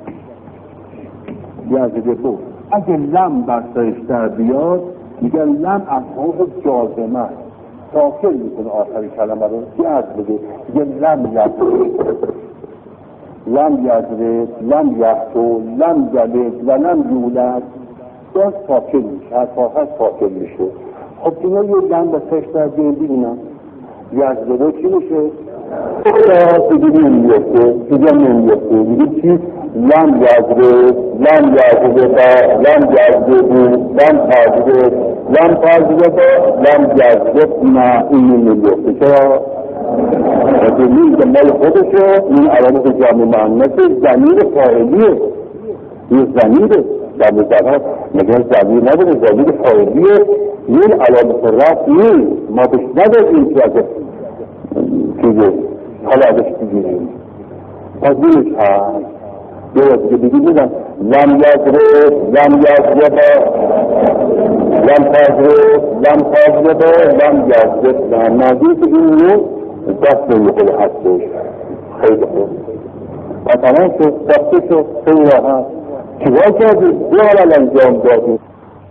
Speaker 1: یزدبو اگه لم بر سرش در بیاد میگن لم از حروف جازمه ساکن میکنه آخر کلمه رو یز بده میگه لم یزد لم یزد لم یحتو لم یلد و لم یولد باز ساکن میشه از آخر ساکن میشه. خب اینا یه لم به سرش در بیاد ببینم یزدبو چی میشه؟ دیگه نمیفته دیگه نمیفته دیگه چی؟ لم یزده لم یزده با لم یزده بو لم تازده لم تازده با لم یزده نه این نمیفته چرا؟ این جمعه خودشو این علامت جمع مؤنث ضمیر فاعلیه این ضمیره در مزدها مگر ضمیر نداره ضمیر فاعلیه این علامت رفت نیست ما بهش نداریم که از چیزه حالا ازش بگیریم پس اینش هست یه دیگه بگی بودم لم یزره لم یزره با لم تازره لم تازره با لم یزره نزدیک این نون دست نمیخوره هستش خیلی خوب و تمام شد دسته شد خیلی راحت چیکار کردی؟ دو عمل انجام دادی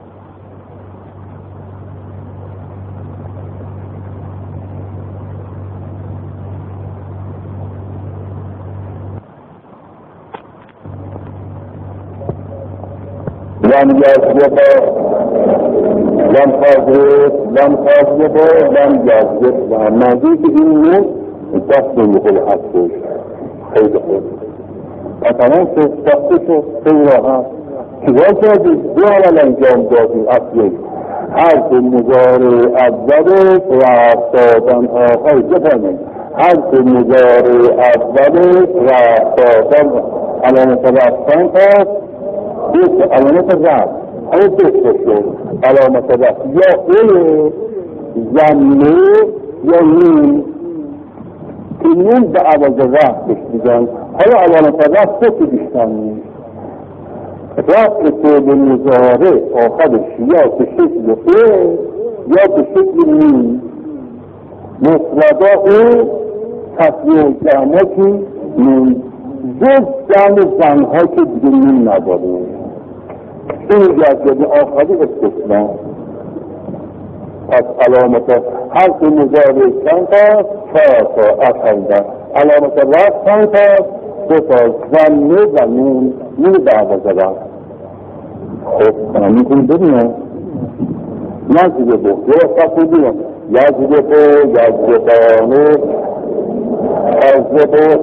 Speaker 1: لم یزده لم تازده لم تازده با لم یزده نزدیک این نون دست نمیخوره هستش خیلی خوب و تمام شد دسته شد خیلی راحت چیکار کردی؟ دو عمل انجام دادی اصلی حرف مضارع اولش رفت دادن آخر بفرمایید حرف مضارع اولش رفت دادن علامت رفتن هست دوست علامت رفت همه دوست شد علامت رفت یا اون زمینه یا نون که نون به عوض رفت بشتیدن حالا علامت رفت تو که بیشتر نیست رفت تو به مضارع آخرش یا به شکل او یا به شکل نون مفردا او تصویر جمعه که نون جز جمع زنها که دیگه نون نداره این جزده آخری استثناء پس علامت حرف مضارع چند تا چهار تا اصلا علامت رفت چند تا دو تا زمینه و نون نون بعد رفت خب میکنی ببینم یزده بو یه وقت ببینم یزده بو یزده بانه یزده بو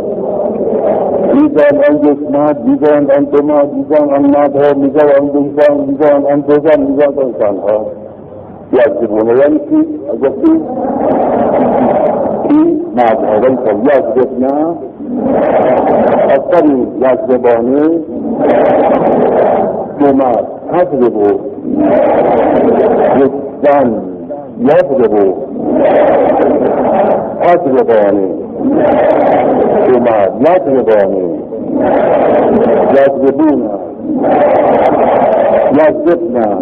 Speaker 1: میزان آن جسمت میزان آن دمت میزان آن مدها میزان آن دوزان میزان آن دوزان میزان آن زنها یزده بونه یعنی چی؟ گفتی؟ این مدها ولی خب یزده نه اصلا یزده بانه دمت تجربه یک زن یجربه تجربانه دمت یجربانه یجربونه لذت نه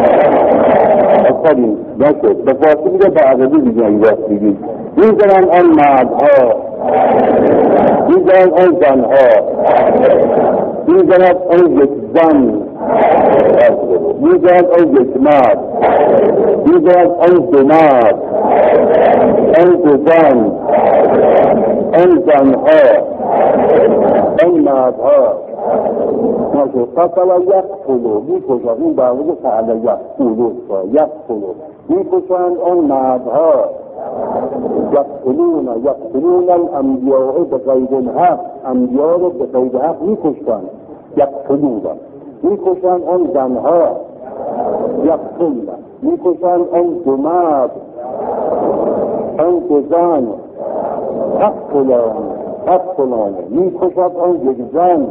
Speaker 1: آفرین نشد به فارسی میگه به عربی میگن راست میگی میزنن آن مردها میزنن آن زنها میزنن آن یک زن میزنن آن یک مرد میزنن آن دو مرد آن دو زن آن زنها آن مردها نشد قتل یک پلو میکشن این برموز فعل یک پلو یک پلو میکشن آن مردها یقتلون یقتلون الانبیاء بغیر الحق انبیاء رو به غیر حق میکشن یقتلون میکشن آن زنها یقتلون میکشن آن دو مرد آن دو زن تقتلان تقتلان میکشد آن یک زن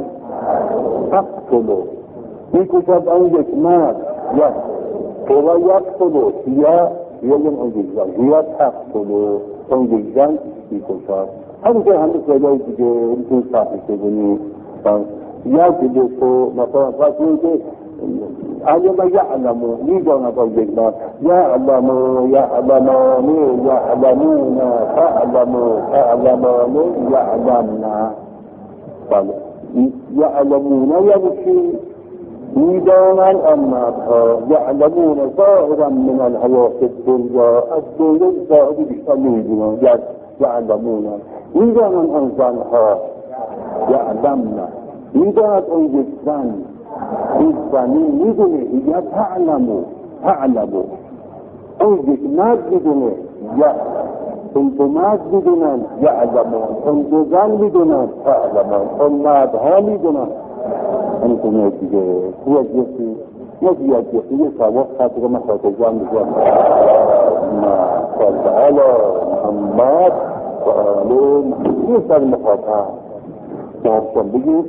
Speaker 1: تقتلو میکشد آن یک مرد یک و یقتلو یا یا اون یک زن یا تقتلو اون یک زن میکشد همونطور همه سیلای دیگه میتونی صحبی کنی یا دیگه تو مثلا فرض که علم یعلمو میداند آن یک مرد یعلمو یعلمانی یعلمون تعلمو تعلمانی یعلمنا بله یعلمون یعنی چی؟ میدانند آن مردها یعلمون ظاهرا من الحیات الدنیا از دنیا ظاهری بیشتر میدونند یعلمون میدانند آن زنها یعلمنا میداند آن یک زن این زنی میدونه یا تعلمو تعلمو اون یک مرد میدونه یا اون دو مرد میدونن یعلمون اون دو زن میدونن تعلمون اون مردها میدونن اون کنه دیگه یه جسی یه یه جسی یه سواق خاطر من خاطر جان بزن ما صلی محمد و آله محمد یه سر مخاطب دارشان بگید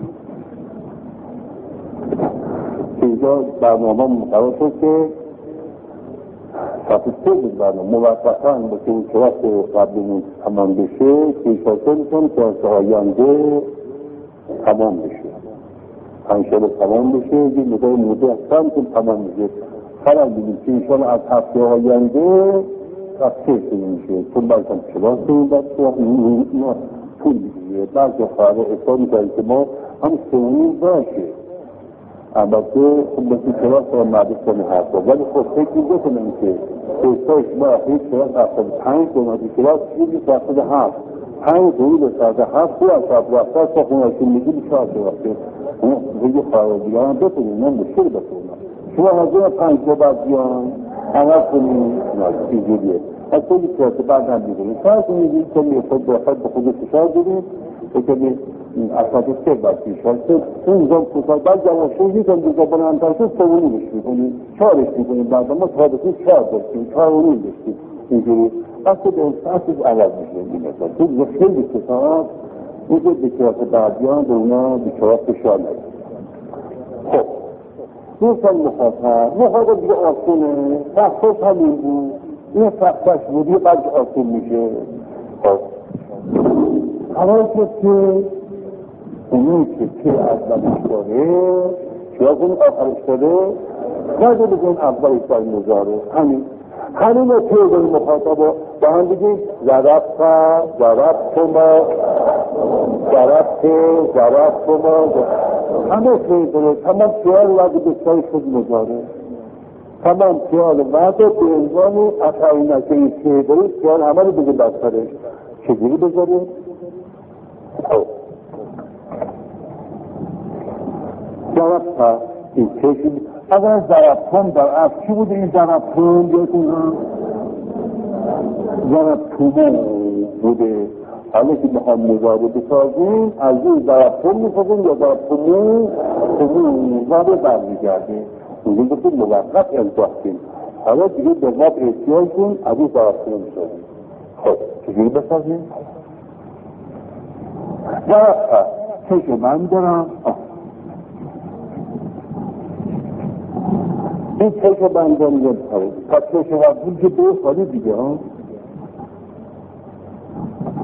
Speaker 1: اینجا برنامه مقرار شد که ساعت سه بود برنامه موفقاً با که این کلاس قبلمون تمام بشه پیشاته میکنم که از آینده تمام بشه انشاءالله تمام بشه یه مدار مدر هستم که تمام میشه فرق بودیم که انشاءالله از هفته آینده تفسیر شده میشه چون برکم کلاس این بچه اینا طول میگیره بعضی خواهر اصلا میکنم که ما هم سونیم باشه البته خب مثل کلاس را معدود کنه هست ولی خب فکر بکنم که دوستای شما اخیر کلاس هفتاد پنج دوناتی کلاس چیزی هفتاد هفت پنج دوی به ساعت هفت دو از هفت رفتر تا خونهاشون میگی بشار شده اون دیگه خواهدیان هم بکنیم من مشکل بکنم شما حضور پنج دو بعد بیان عوض کنیم چیزیه از خیلی کلاس بعد هم بیدونیم فرض کنیم که میفاد بخواهد به خود فشار داریم که اساس سه باید پیشار اون زن کسا بعد جواشون یکم دیگه بلندتر شد سوونیش میکنیم چارش میکنیم بعد ما تابستون چار داشتیم چارونی داشتیم اینجوری اصلا به اصلا عوض میشه این مثلا تو خیلی کسا اون که بکراس بعدیان به اونا بکراس فشار نگید خب دوستان مخاطب مخاطب دیگه آسونه فقطش همین بود این فقطش بودی بعد آسون میشه خب قرار شد که اونی که که اولش داره چه از اون آخرش داره نده بگیم اولش داره مزاره همین همین رو که این مخاطب با هم بگیم ضربت ضربت ما ضربت ضربت ما همه که داره تمام خیال لگه بستای خود مزاره تمام خیال وعده به عنوان اقعینه که این که داره خیال همه رو بگه بسترش چجوری بذاره؟ ضربت این چشم اگر ضربتون در اصل چی بوده این ضربتون بیاتون هم ضربتون بوده حالا که بخوام مزاره بسازیم از این ضربتون میسازیم یا ضربتون تمون مزاره برمیگرده اونجا گفتیم موقت انداختیم حالا دیگه به وقت احتیاج کن از این ضربتون میسازیم خب چجوری بسازیم؟ ضربت چشم من دارم این چشم بندان یه پاره پس چشم رفتون که دو سالی دیگه ها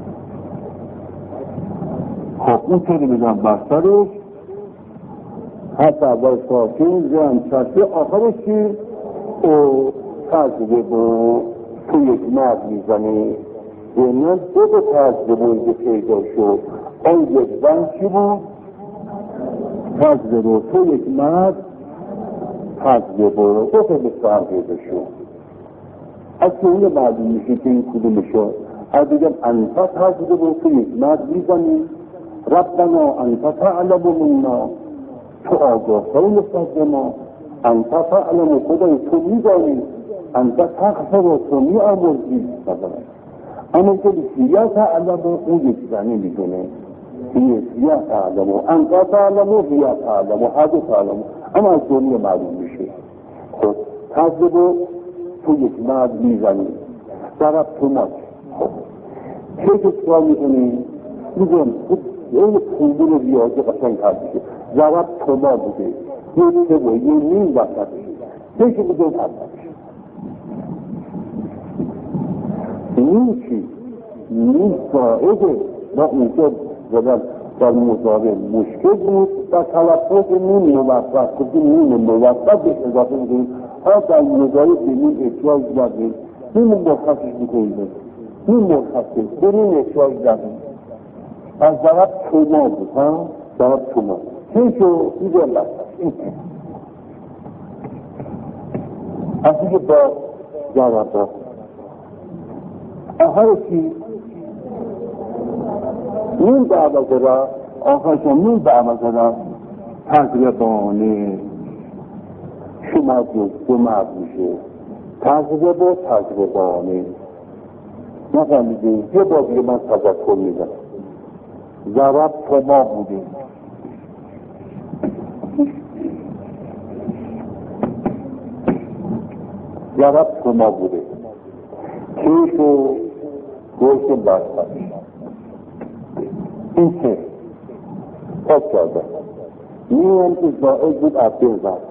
Speaker 1: خب اون چه بگم بسترش حتی اول ساکن زن چرسی آخرش چی؟ او تجربه با تو یک مرد میزنه زنان دو تا تجربه که پیدا شد آن یک زن چی بود؟ تجربه تو یک مرد تجربه دو تا بسر پیدا شد از که اون معلوم میشه که این کدوم شد از دیگم انتا تجربه تو یک مرد میزنی ربنا انتا تعلم منا تو آگاه های نسبت به ما انتا تعلم خدای تو میدانی انتا تغفر تو می آمرزی اما که سیاه تعلم اون یک زنی میدونه سیاه تعلم انتا تعلم و سیاه تعلم و هر دو تعلم اما از دنیا معلوم میشه خود تجربه تو یک مرد میزنی ضرب تو مات چه کسا میکنی؟ میگم خود یه پولون ریاضی قشنگ کرد میشه ضرب تو ما بوده یه چه بود یه نیم وقت چه که بوده کرد میشه نیم چی؟ نیم ساعده ما اونجا زدن در مزاره مشکل بود در تلفظ نیم موفق کردیم نیم موفق به اضافه بودیم ها در مزاره به نیم احتیاج دادیم نیم مرخصش بکنیم نیم مرخصه به نیم احتیاج دادیم از ضرب توما بود ها ضرب توما چه شو اینجا لحظه این چه از اینکه با ضرب با آخر چی نیم دعوه را آخرشان نیم دعوه را تجربانه شما دو دو مرد میشه تجربه با تجربانه نفهمیدیم یه با دیگه من تذکر میدم ضرب تو ما بودیم ضرب تو ما بوده کیش و گوشت بستن این چه پاک کرده میان که زائد بود عبدال زد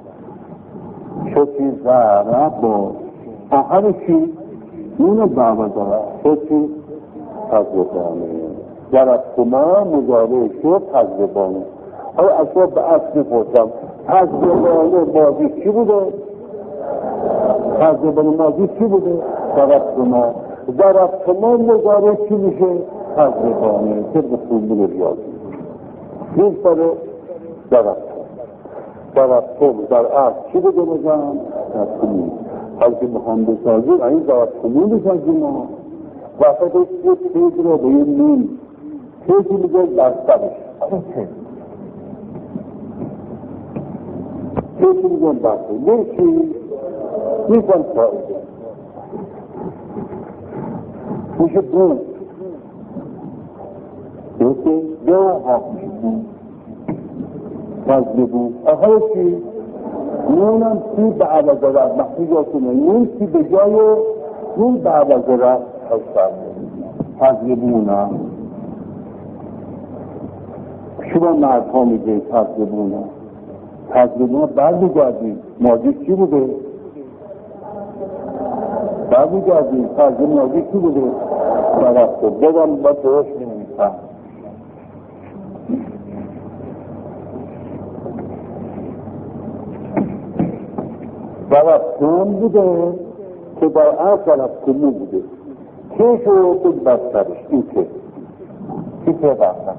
Speaker 1: شدی ضرب با آخر چی؟ اونو دعوه داره شدی تجربانه ضرب کما مضارع شد تجربانه آیا اصلا به اصل پرسم تجربانه ماضی چی بوده؟ تجربانه ماضی چی بوده؟ ضرب کما ضرب کما مضارع چی میشه؟ تجربانه طبق فرمول ریاضی یک باره ضرب ضرب کم در اصل چی بوده بزن؟ کمون حال که بخوام بسازیم این ضرب کمون بسازیم ما وقت یک پیج رو به یه نیم پیجی میگه بستنش پیجی میگه بستنش یکی میگن فایده میشه بود یکی دو حق میشه بود فضل بود آخر چی؟ نونم سی به عوضه را محفیظاتونه نون سی به جای نون به عوضه را فضل بونم شما مردها میگه فضل بونم فضل بونم برمیگردیم ماضی چی بوده؟ برمیگردیم فضل ماضی چی بوده؟ درسته بدم با درست می‌نویسم ضرب کم بوده که در اصل ضرب کمو بوده که شو بود بسترش این که این که بسترش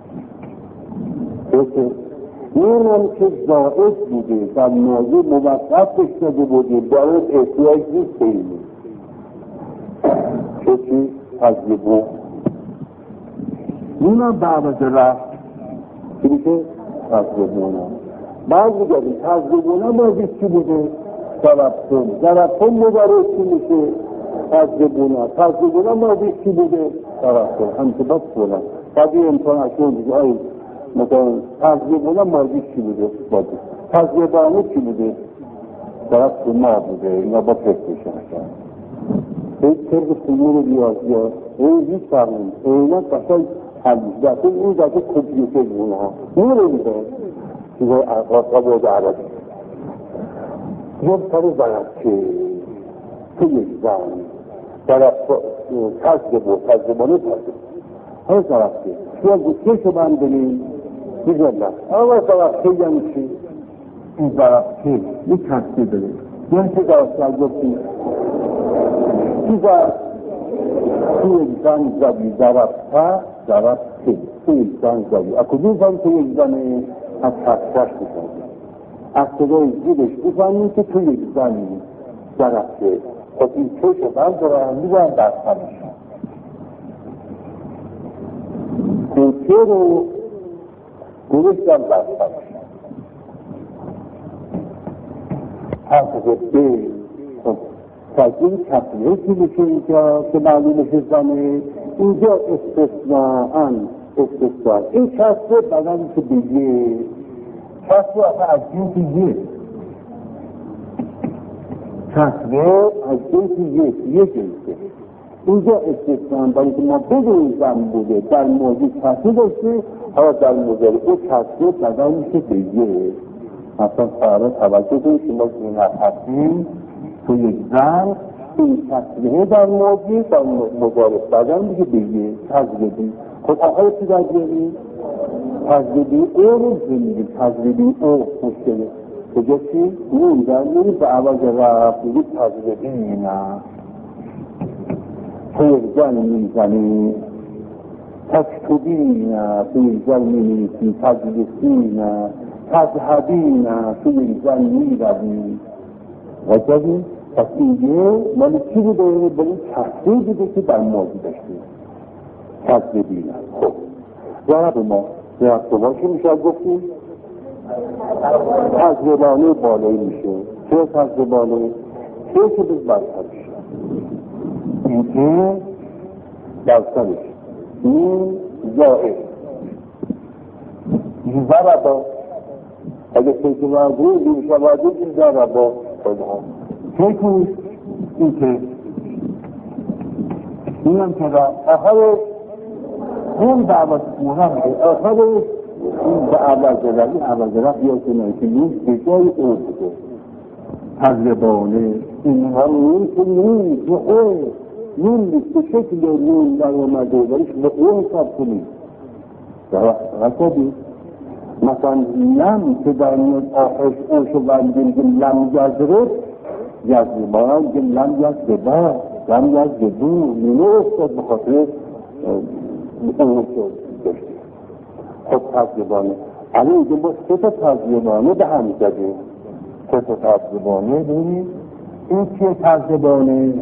Speaker 1: بسه این هم که زائد بوده در موضوع موقف شده بوده باید احتیاج نیست بینید چه چی؟ تجربه این هم بعد رفت که میشه تجربه هم بعد میگردیم تجربه هم بازی چی بوده؟ ضرب کن ضرب کن مبارک چی میشه؟ تجربه تجربه هم بازی چی بوده؟ ضرب کن همچه بس بودن بعد این امتحان اشون دیگه آئی مثلا تجربه هم بازی چی بوده؟ بازی تجربه همه چی بوده؟ ضرب کن ما بوده اینا با پس بشن این طرق سنور ریاضی ها این هیچ فرمون اینا قشنگ حلیش دسته این دسته کمپیوتر بونه ها نور میده چیزای ارقاق بود عربی یک سر زند که تو یک زن طرف تجربه تجربانه تجربه های طرف که شما گوشتشو بند بریم میگردن اما ضربته یعنی چی؟ این ضربته یک کسی داره یعنی که داشتن گفتیم چیزا توی زن زدی ضربته ضربته توی زن زدی اکدی زن توی یک زن از خستش بزنی از صدای زیبش بزنی که توی یک زنی ضربته خب این چشو بردارن میزن در سرشن کوچه رو گرفتم در سرشن حرف به تاکین کسیه که میشه اینجا که معلومش زنه اینجا استثناءن استثناء این کسیه بدن که بگه کسیه آخه از جنس یک کسیه از جنس یک یک جنسه اینجا استثناء برای که ما بدون زن بوده در موضوع کسیه داشته حالا در موضوع او کسیه بدن که بگه مثلا فرا توجه کنید شما که این هستیم تو یک زن این تصویه در موضوع در مجارب بدن دیگه بگه تجربی خود آقای چی در بیاری؟ تجربی او رو زمینی تجربی او مشکله کجا چی؟ اون در میری به عوض رفت دیگه تجربی نه تو یک زن میزنی تکتبی نه تو یک زن میمیسی تجربی نه تذهبی نه تو یک زن میروی وجبی پس اینجا مالی چی بوده؟ مالی تصویر بوده که در موضوع داشته تصویری نه خب جواب ما جواب ما چی میشه گفتیم؟ تجربانه بالایی میشه چه تجربانه؟ چه که بز برسرش این که برسرش این زائر این ضربا اگه فکر واضح این شواهد این ضربا فکر این که اینم که را آخر اون دعوت مهم که آخر این به عوض رفت این عوض رفت یا کنه که این به جای او بوده تجربانه این هم نون که نون به او نون نیست به شکل نون در اومده ولیش به او حساب کنید رسدی مثلا لم که در میاد آخرش او شو بردیم که لم جزره جزره باید که لم جزره با لم جزره دو نینه افتاد بخاطر او شو داشته خود تجربانه الان اینجا با سه تا تجربانه به هم زدیم سه تا تجربانه ببینید این چیه تجربانه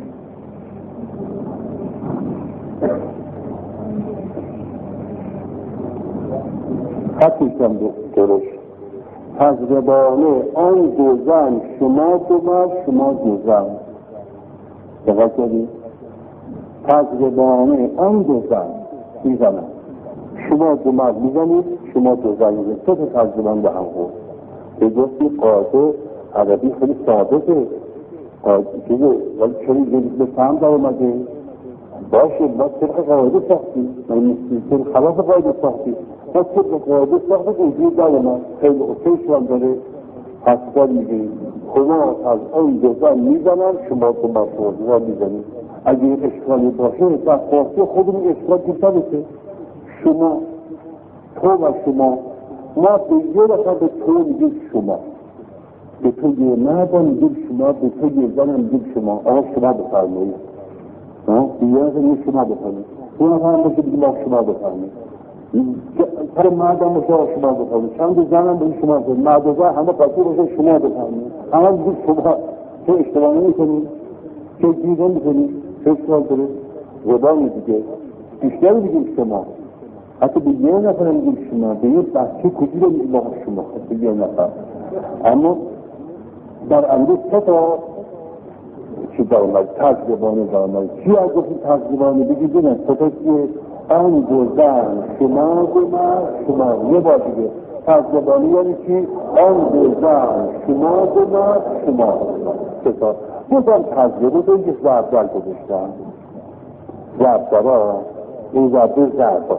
Speaker 1: خطیشم درش تجربانه آن دو زن شما دو مرد شما دو زن دقیق کردید تجربانه آن دو زن میزنن شما دو مرد میزنید شما دو زن میزنید سه تا تجربان به هم خورد به گفتی قاعده عربی خیلی ساده که چیزه ولی چون جدید به فهم در اومده باشه باید طبق قاعده ساختی من خلاف قاعده ساختی باید طبق قاعده ساختی وجود در اومد خیلی اوکیشوان داره حسکار میگه شما از آن دو زن میزنن شما دو مرد شما دو زن میزنید اگه این اشکالی باشه در فارسی خودمون اشکال کنتا بشه شما تو و شما ما به یه دفعه به تو میگیم شما به تو یه مردم میگیم شما به تو یه زنم میگیم شما آقا شما بفرمایید دیگه از این شما بفرمایید اون هم باشه بگیم آقا شما بفرمایید پر مردم باشه آقا شما بفرمایید چند زنم بگیم شما بفرمایید مرد و زن همه قصور باشه شما بفرمایید همه بگیم شما تو اشتباه نمی‌کنید تو دیگه نمی‌کنید تو اشتباه داره زبانی دیگه بیشتر بگیم شما حتی به یه نفر میگیم شما به یه بچه کجی رو میگیم آقا شما به یه نفر اما در امروز سه تا چی دارمد تجربانه دارمد چی از گفتیم تجربانه بگید بینه سه تا چیه آن دو زن شما دو مرد شما یه بار دیگه تجربانه یعنی چی آن دو زن شما دو مرد شما سه تا دو زن تجربه دو اینکه ضرب در گذاشتن ضرب دارا این ضرب دو ضرب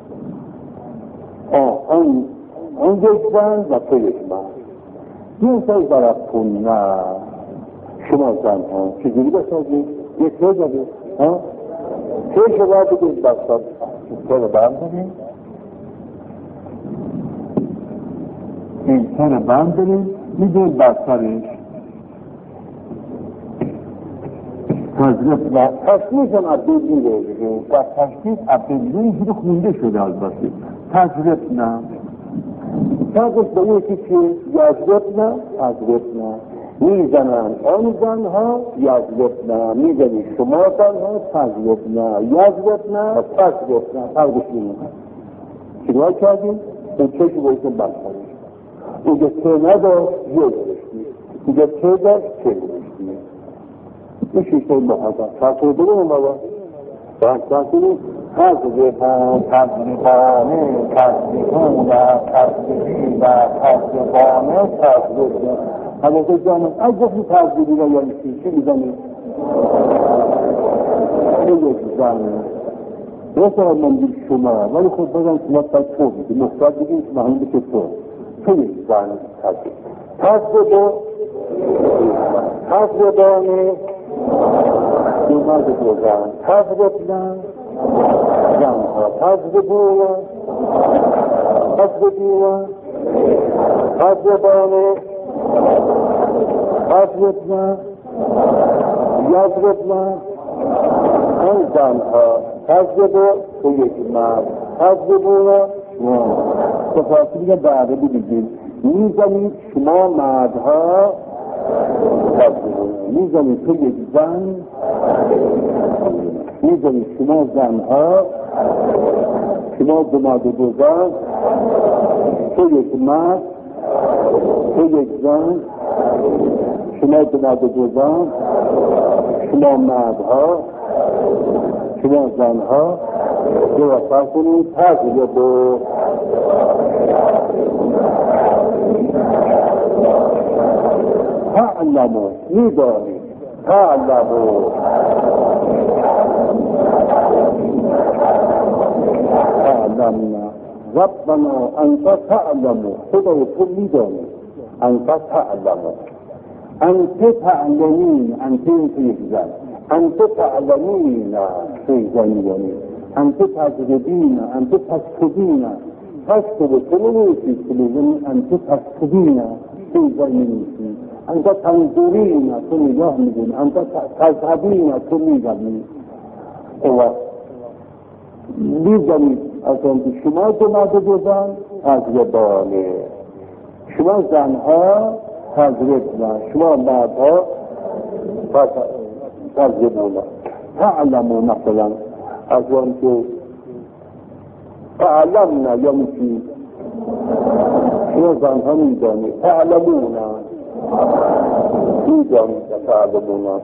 Speaker 1: آن آن یک زن و تو یک مرد این سای ضرب کن نه شما زن ها چجوری بسازید یک سه زده ها چه شما بگید بساز چه رو برم بگید این سر بند داریم میدونیم بر سرش تجربه و تشمیش هم عبداللی میگه و تشمیش عبداللی اینجوری خونده شده البته تجربه نه تجربه به اون که یجرب نه تجربه نه میزنن آن زنها یجرب نه میزنی شما زنها تجربه نه یجرب نه تجربه نه فرقش نمیکنه چیکار کردیم؟ اون چشم بایدون بستنش اونجا چه نداشت یه داشتی اونجا چه داشت چه داشتی این شیشته محاضر فرقه بگیم بابا فرقه تجربان تجربانه تجربون و تجربی و تجربانه تجربه حضرت جانم از گفتی تجربی و یعنی چی؟ چی میزنی؟ چه یک زن رسال من دید شما ولی خود بگم شما باید تو بگی مختار بگیم شما همین بشه تو تو یک زن تجربه تجربانه دو مرد دو زن تجربه زنها تجربه تجربه تجربانه تجربه یجربه آن زنها تجربه تو یک مرد تجربه تفاصیل که بعده بگیم میزنید شما مردها تجربه میزنید تو یک زن میزنید شما زنها شما دو مرد و دو زن تو یک مرد تو یک زن شما دو مرد و دو زن شما مردها شما زنها دو وفر کنید تجربه تعلمو میدانید تعلمو تعلمنا ربنا انت تعلمو خدای تو میدانید انت تعلمو انت تعلمین انت انت یک زن انت تعلمین توی زن میدانید انت تجربین انت تشکبین تشکب تو نمیشید که بزنید انت تشکبین توی زن میدانید انت تنظرین تو نگاه میدونی انت تذهبین تو میدونی میدونید از آنکه شما دو مرد دو زن تجربانه شما زنها تجربه شما مردها تجربونه تعلمو مثلا از آنکه تعلمنا یعنی چی شما زنها میدونید تعلمونه میدانید تعلمون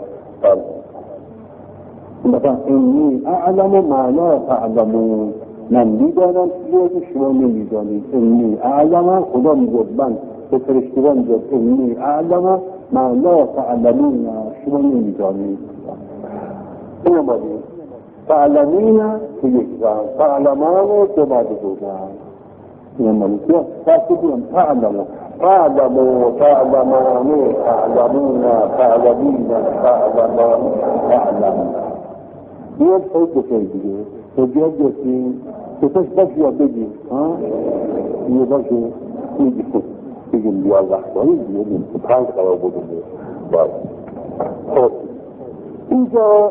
Speaker 1: مثلا اینی اعلم معنا تعلمون من میدانم چیزی که شما نمیدانید اینی اعلم خدا میگه من به فرشتگان میگه اینی اعلم معنا تعلمون شما نمیدانید این آمدید تعلمین که یک زن تعلمان دو مرد دو زن این آمدید که دستی بودم تعلمون تعلموا تعلمون تعلمون تعلمین تعلمان تعلمون یه خیلی بخیر دیگه تو بیاد گفتیم تو تش باش یا بگیم یه باشی میگیم بگیم بیاد وقتایی بگیم تو پنج قرار بودیم باید خب اینجا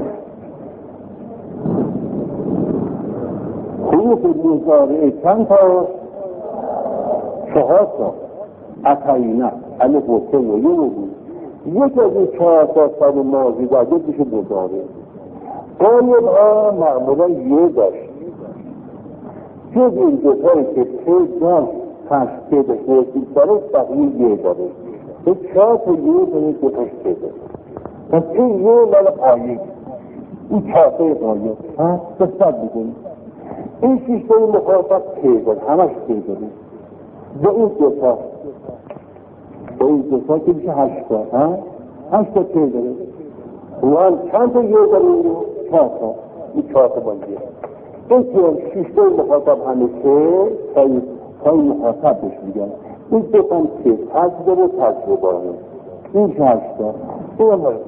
Speaker 1: حروف مضارعه چند تا چهار تا اتعینه الف و سه و یه و بود یک از این چهار تا سر ماضی در دو بشه مضارعه غالب ها معمولا یه داشت جز این دوتایی که ته داشت تشکه داشت نرسید سرش بقیه یه داره به چهار تا یه داره دو تشکه داشت پس این یه مال قایب این چهار تای قایب ها بستد بکنید این شیشتای مخاطب ته داره همش ته داره به این دوتا به این دوتا که میشه هشتا ها هشتا ته داره و چند تا یه داره این رو چهار تا این چهار تا بانگیه این که شیشتای مخاطب همه ته تایی تایی مخاطب بهش میگن این دوتا هم ته تجربه و تجربانه این که هشتا این هم باید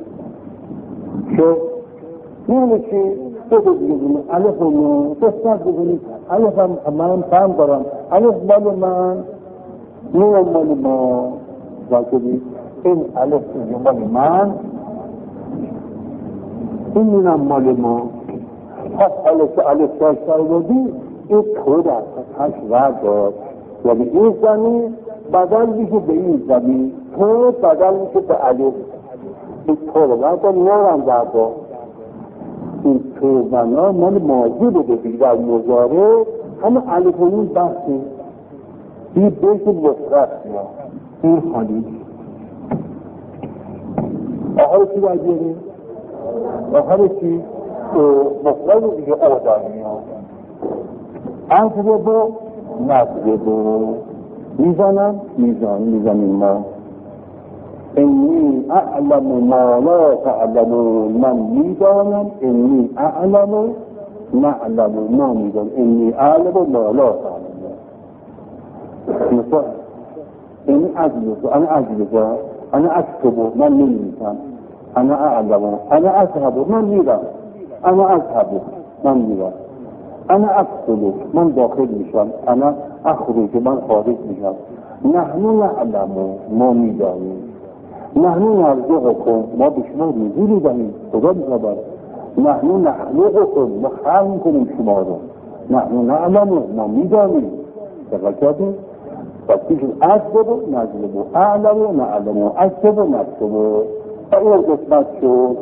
Speaker 1: که یعنی چی دو دو دیگه بینید الف و نو دستت بکنید الف هم من فهم دارم الف مال من اینم مال ما واجبی این الف مال من، این اینم مال ما. پس الف الف داشته بودی این تو در پس رد داد، یعنی این زمین بدل میشه به این زمین، تو بدل میشه به الف. این تو رو رد داد نورم رد داد. این تو بنا مال ماضی بوده در مضارع، همه الف و نون بحثه این بیش مفرد یا این خالی. آخر چی باید بیاریم؟ آخر چی؟ مفرد دیگه او داریم انصبه با نصبه با میزنم میزان میزنیم ما. اینی اعلم ما لا تعلمون، من میدانم اینی اعلم نعلم ما میدانم، اینی اعلم ما لا تعلمون. مثلا اینی عجلو انا عجلو انا اکتبو من نمیدم، انا اعلم انا اذهب من میدم، انا اذهب من میدم، انا ادخل من داخل میشم، انا اخرج من خارج میشم. نحن نعلم ما میدانیم، نحن نرزقكم ما به شما روزی میدهیم، خدا میخبر. نحن نخلقكم ما خلق میکنیم شما رو، نحن نعلم ما میدانیم. دقیق کردیم؟ پس پیش اکتب و نجلب و اعلم و نعلم و اکتب و نکتب و این قسمت شد.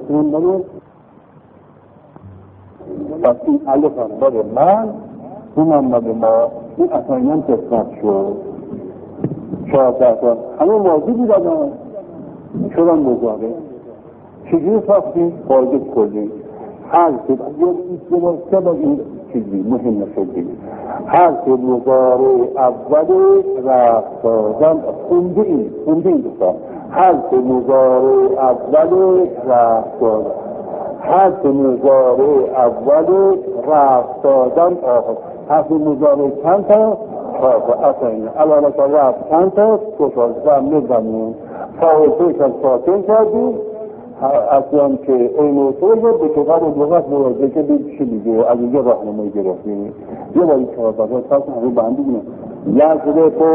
Speaker 1: پس این الف هم بار من، اون هم بار ما، این اصلا این هم قسمت شد. چهارده تا همه واضح بیدادن شدن مزاره. چجوری ساختیم؟ قاعده کلی هر که سه با این چیزی مهم شدیم. هر که مزاره اولی رفت دادن خونده این خونده این دوستا. هر که مزاره اولی رفت دادن، هر که مزاره اولی رفت دادن آخر. هر که مزاره چند تا؟ چهار اصلا علاوه که رفت چند تا؟ کشال زمین زمین فاوتش از ساکن کردیم. اصلا که این موضوع به کتاب لغت مراجعه که بید چی میگه، از اینجا راهنمایی گرفتیم. یه با این چهار بازار ساز همه بندی بینه یزده تو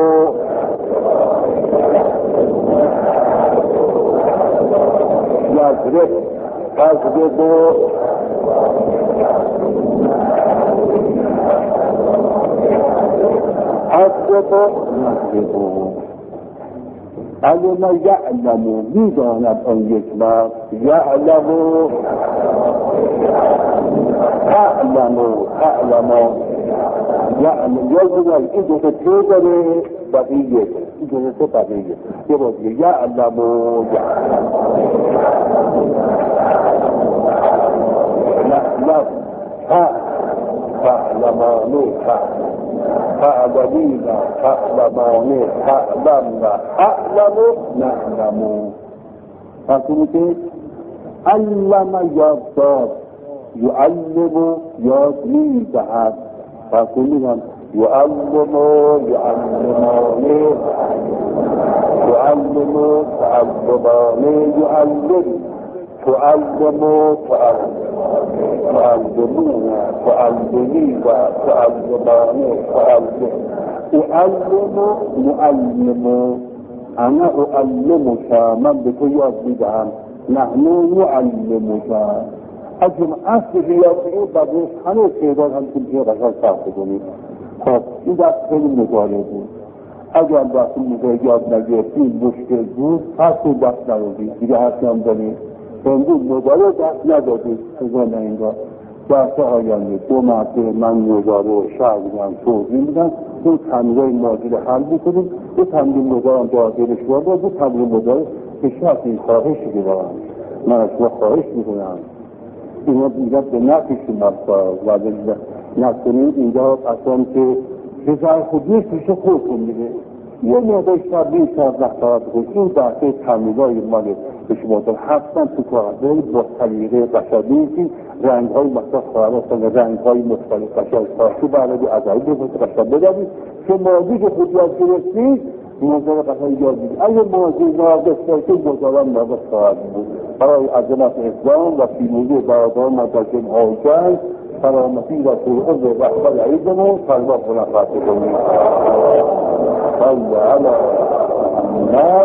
Speaker 1: یزده یزده تو یزده تو یزده تو علم یعلم میداند آن یک مرد، یعلم تعلم تعلم یعلم یعلم این دوتا تو داره بقیه، این دوتا تو بقیه. یه باز یه یعلم یعلم نعلم تعلمانه تعلمین تعلمانه تعلم اعلم نعلم. فرسونی که علم یاد داد، یعلم یاد میدهد. فرسونی که یعلم یعلمانه یعلم تعلمانه یعلم تعلم تعلم تعلمون تعلمین و تعلمانه تعلم. اعلم معلم انا اعلمك من به تو یاد میدهم، نحن نعلمك. اجم اصل یاد بگید بعد همه تعداد هم که قشنگ ساخته کنید. خب این دست خیلی مزاره بود. اگر دست مزاره یاد نگرفتید مشکل بود، هر دست ندادید دیگه حرفی هم دارید. امروز مزاره دست ندادید سزان اینگاه درس آینده دو مرتبه من مزاره و شهر بودم توضیح میدم. دو تمرین ماضی رو حل بکنیم، دو تمرین مزاره هم داخلش وارد، دو تمرین مزاره به شرط این خواهشی که دارم من از شما خواهش میکنم اینا میگن به نفعی شما و نکنید اینجا اصلا که هزار خودیش پیش خودتون میده یه مقدار شب این شب نختارت کنید. این دسته تمرین‌های مال به شما دارم حتما تو کارده با طریقه قشنگی این رنگ های مختلف خواهد هستن، رنگ های مختلف قشنگ ساختی برای ازایی بزرگ قشنگ بدارید که ماضی که خود یاد گرفتید موضوع قشنگ یاد بگید. اگه موضوع ناقص باشید موضوع ناقص خواهد بود. برای عظمت اسلام و پیروزی برادران مدرسه هایجل سلامتی و توعه و رحمت عیدمون فرما خلافت کنید. صل على محمد